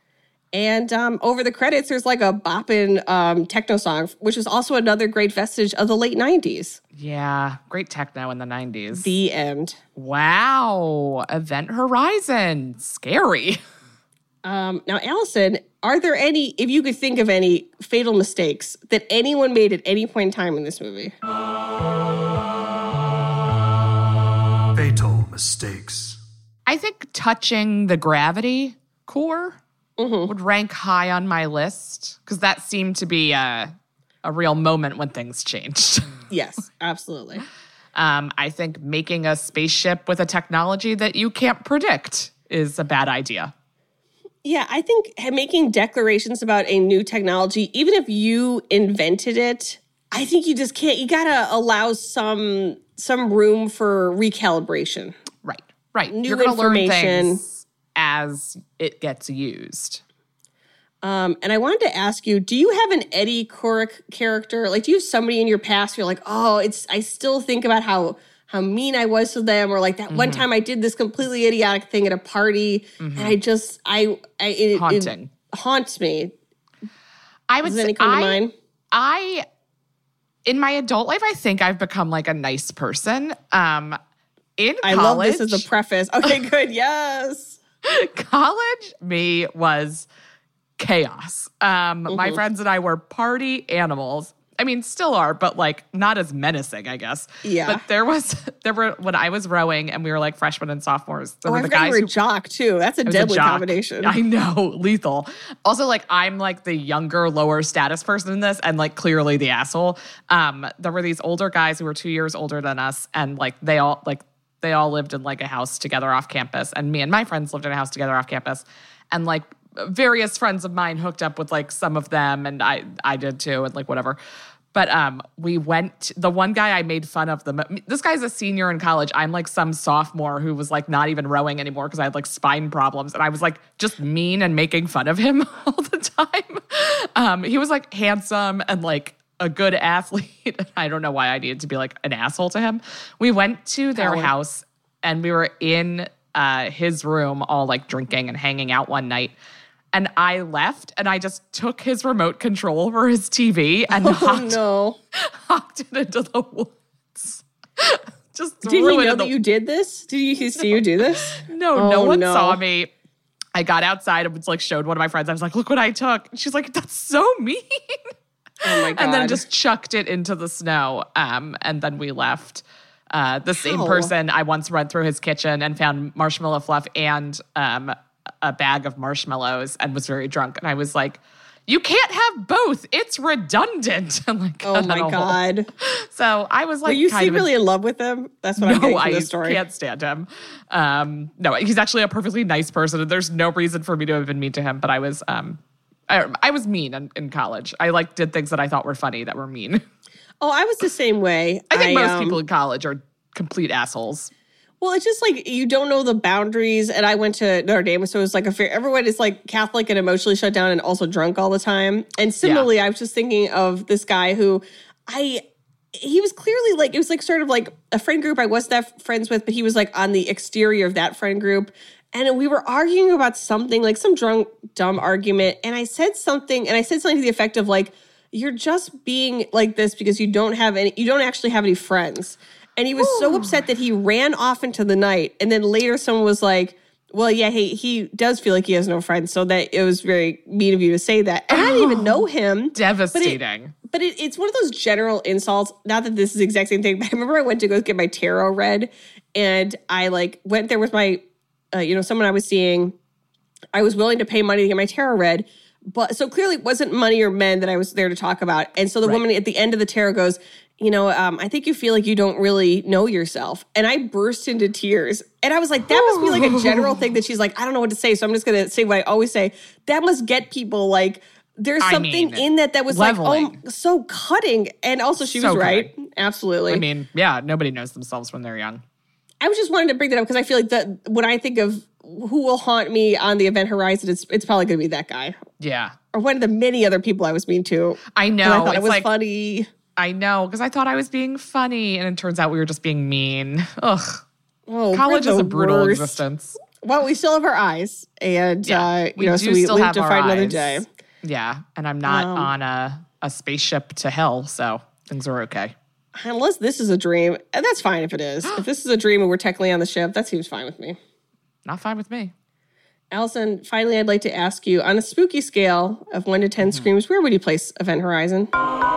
And um, over the credits, there's like a bopping um, techno song, which is also another great vestige of the late nineties. Yeah, great techno in the nineties. The end. Wow. Event Horizon. Scary. Um, now, Allison, are there any, if you could think of any fatal mistakes that anyone made at any point in time in this movie? Fatal mistakes. I think touching the gravity core mm-hmm. would rank high on my list because that seemed to be a, a real moment when things changed. Yes, absolutely. um, I think making a spaceship with a technology that you can't predict is a bad idea. Yeah, I think making declarations about a new technology, even if you invented it, I think you just can't, you gotta allow some some room for recalibration. Right, right. New You're gonna information. Learn things as it gets used. Um, and I wanted to ask you, do you have an Eddie Korik character? Like, do you have somebody in your past you're like, oh, it's, I still think about how how mean I was to them, or like that mm-hmm. one time I did this completely idiotic thing at a party, mm-hmm. and I just, I, I it, haunting it haunts me. I would Does say, any come I, to mind? I in my adult life, I think I've become like a nice person. Um, in I college, love this as a preface. Okay, good. Yes. College me was chaos. Um, mm-hmm. My friends and I were party animals. I mean, still are, but like not as menacing, I guess. Yeah. But there was, there were, when I was rowing and we were like freshmen and sophomores, there oh, were I the forgot guys you were who, a jock too. That's a deadly a jock. combination. I know, lethal. Also, like I'm like the younger, lower status person in this and like clearly the asshole. Um, there were these older guys who were two years older than us and like they all, like they all lived in like a house together off campus. And me and my friends lived in a house together off campus. And like various friends of mine hooked up with like some of them and I, I did too and like whatever. But um, we went, the one guy I made fun of, the this guy's a senior in college. I'm like some sophomore who was like not even rowing anymore because I had like spine problems. And I was like just mean and making fun of him all the time. Um, he was like handsome and like a good athlete. I don't know why I needed to be like an asshole to him. We went to their Howard. house and we were in uh, his room all like drinking and hanging out one night. And I left, and I just took his remote control over his T V and oh, hocked, no. hocked it into the woods. Just Did he ruined know the, that you did this? Did he see you do this? No, oh, no one no. saw me. I got outside and was like showed one of my friends. I was like, "Look what I took." And she's like, "That's so mean." Oh my god! And then just chucked it into the snow. Um, and then we left. Uh, the same How? person I once went through his kitchen and found marshmallow fluff and um. a bag of marshmallows and was very drunk. And I was like, you can't have both. It's redundant. I'm like, oh my God. So I was like, Were you kind secretly of, in love with him? That's what no, I'm getting from I this story. can't stand him. Um, no, he's actually a perfectly nice person. And there's no reason for me to have been mean to him. But I was, um, I, I was mean in, in college. I like did things that I thought were funny that were mean. Oh, I was the same way. I think I, most um, people in college are complete assholes. Well, it's just like you don't know the boundaries. And I went to Notre Dame, so it was like a fair, everyone is like Catholic and emotionally shut down and also drunk all the time. And similarly, yeah. I was just thinking of this guy who I, he was clearly like, it was like sort of like a friend group I wasn't that friends with, but he was like on the exterior of that friend group. And we were arguing about something, like some drunk, dumb argument. And I said something, and I said something to the effect of like, you're just being like this because you don't have any, you don't actually have any friends. And he was Ooh. so upset that he ran off into the night. And then later someone was like, well, yeah, he, he does feel like he has no friends. So that it was very mean of you to say that. And oh, I didn't even know him. Devastating. But, it, but it, it's one of those general insults. Not that this is the exact same thing, but I remember I went to go get my tarot read. And I like went there with my, uh, you know, someone I was seeing. I was willing to pay money to get my tarot read. But so clearly it wasn't money or men that I was there to talk about. And so the right. woman at the end of the tarot goes, you know, um, I think you feel like you don't really know yourself. And I burst into tears. And I was like, that must be like a general thing that she's like, I don't know what to say. So I'm just going to say what I always say. That must get people like, there's I something mean, in that that was leveling. like, oh, so cutting. And also she so was right. cutting. Absolutely. I mean, yeah, nobody knows themselves when they're young. I was just wanting to bring that up because I feel like that when I think of who will haunt me on the event horizon, it's it's probably going to be that guy. Yeah. Or one of the many other people I was mean to. I know. I thought it's it was like, funny. I know, because I thought I was being funny, and it turns out we were just being mean. Ugh. Oh, college is a brutal worst. existence. Well, we still have our eyes, and yeah, uh, you we know, do so we still live have to our fight another eyes. day. Yeah, and I'm not Um, on a, a spaceship to hell, so things are okay. Unless this is a dream, and that's fine if it is. If this is a dream and we're technically on the ship, that seems fine with me. Not fine with me. Allison, finally, I'd like to ask you, on a spooky scale of one to ten mm-hmm. screams, where would you place Event Horizon?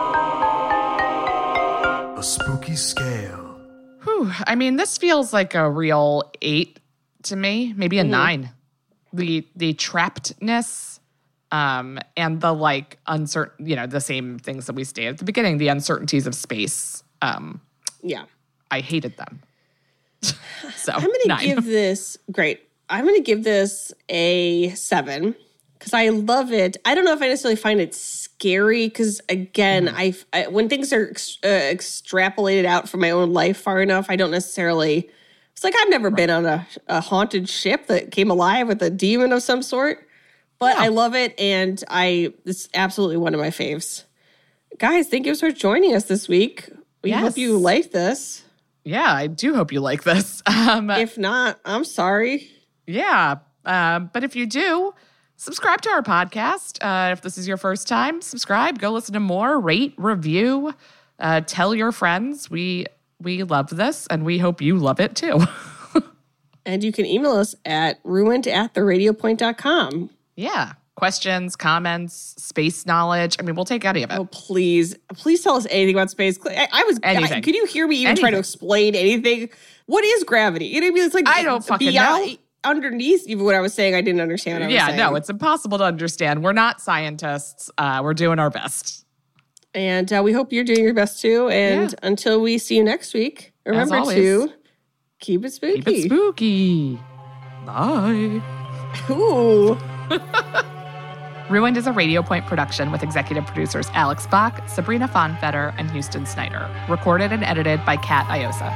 A spooky scale. Whew. I mean, this feels like a real eight to me, maybe a mm-hmm. nine. The the trappedness um, and the like uncertain, you know, the same things that we stated at the beginning, the uncertainties of space. Um, yeah. I hated them. So I'm going to give this, great. I'm going to give this a seven because I love it. I don't know if I necessarily find it scary because, again, mm. I, I when things are ex, uh, extrapolated out from my own life far enough, I don't necessarily, it's like I've never right. been on a, a haunted ship that came alive with a demon of some sort, but yeah. I love it, and I it's absolutely one of my faves. Guys, thank you for joining us this week. We yes. hope you liked this. Yeah, I do hope you like this. Um, if not, I'm sorry. Yeah, um, but if you do, subscribe to our podcast. Uh, if this is your first time, subscribe. Go listen to more. Rate, review, Uh, tell your friends. We we love this, and we hope you love it too. And you can email us at ruined at the radio point dot com. Yeah. Questions, comments, space knowledge. I mean, we'll take any of it. Oh, please. Please tell us anything about space. I, I was, anything. I, could you hear me even anything. try to explain anything? What is gravity? You know what I mean? It's like, I don't fucking beyond, know. Underneath even what I was saying, I didn't understand what I was yeah, saying. no, it's impossible to understand. We're not scientists. Uh, we're doing our best. And uh, we hope you're doing your best too. And Yeah. until we see you next week, remember always, to keep it spooky. Keep it spooky. Bye. Ooh. Ruined is a Radio Point production with executive producers Alex Bach, Sabrina Fonfetter, and Houston Snyder. Recorded and edited by Kat Iosa.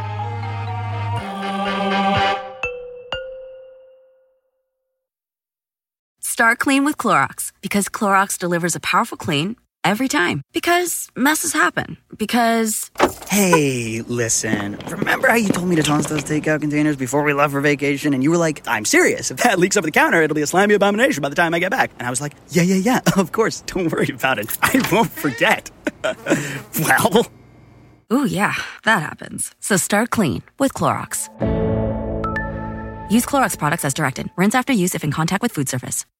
Start clean with Clorox, because Clorox delivers a powerful clean every time. Because messes happen. Because... Hey, listen. Remember how you told me to toss those takeout containers before we left for vacation? And you were like, I'm serious. If that leaks over the counter, it'll be a slimy abomination by the time I get back. And I was like, yeah, yeah, yeah. Of course. Don't worry about it. I won't forget. Well... Ooh, yeah. That happens. So start clean with Clorox. Use Clorox products as directed. Rinse after use if in contact with food surface.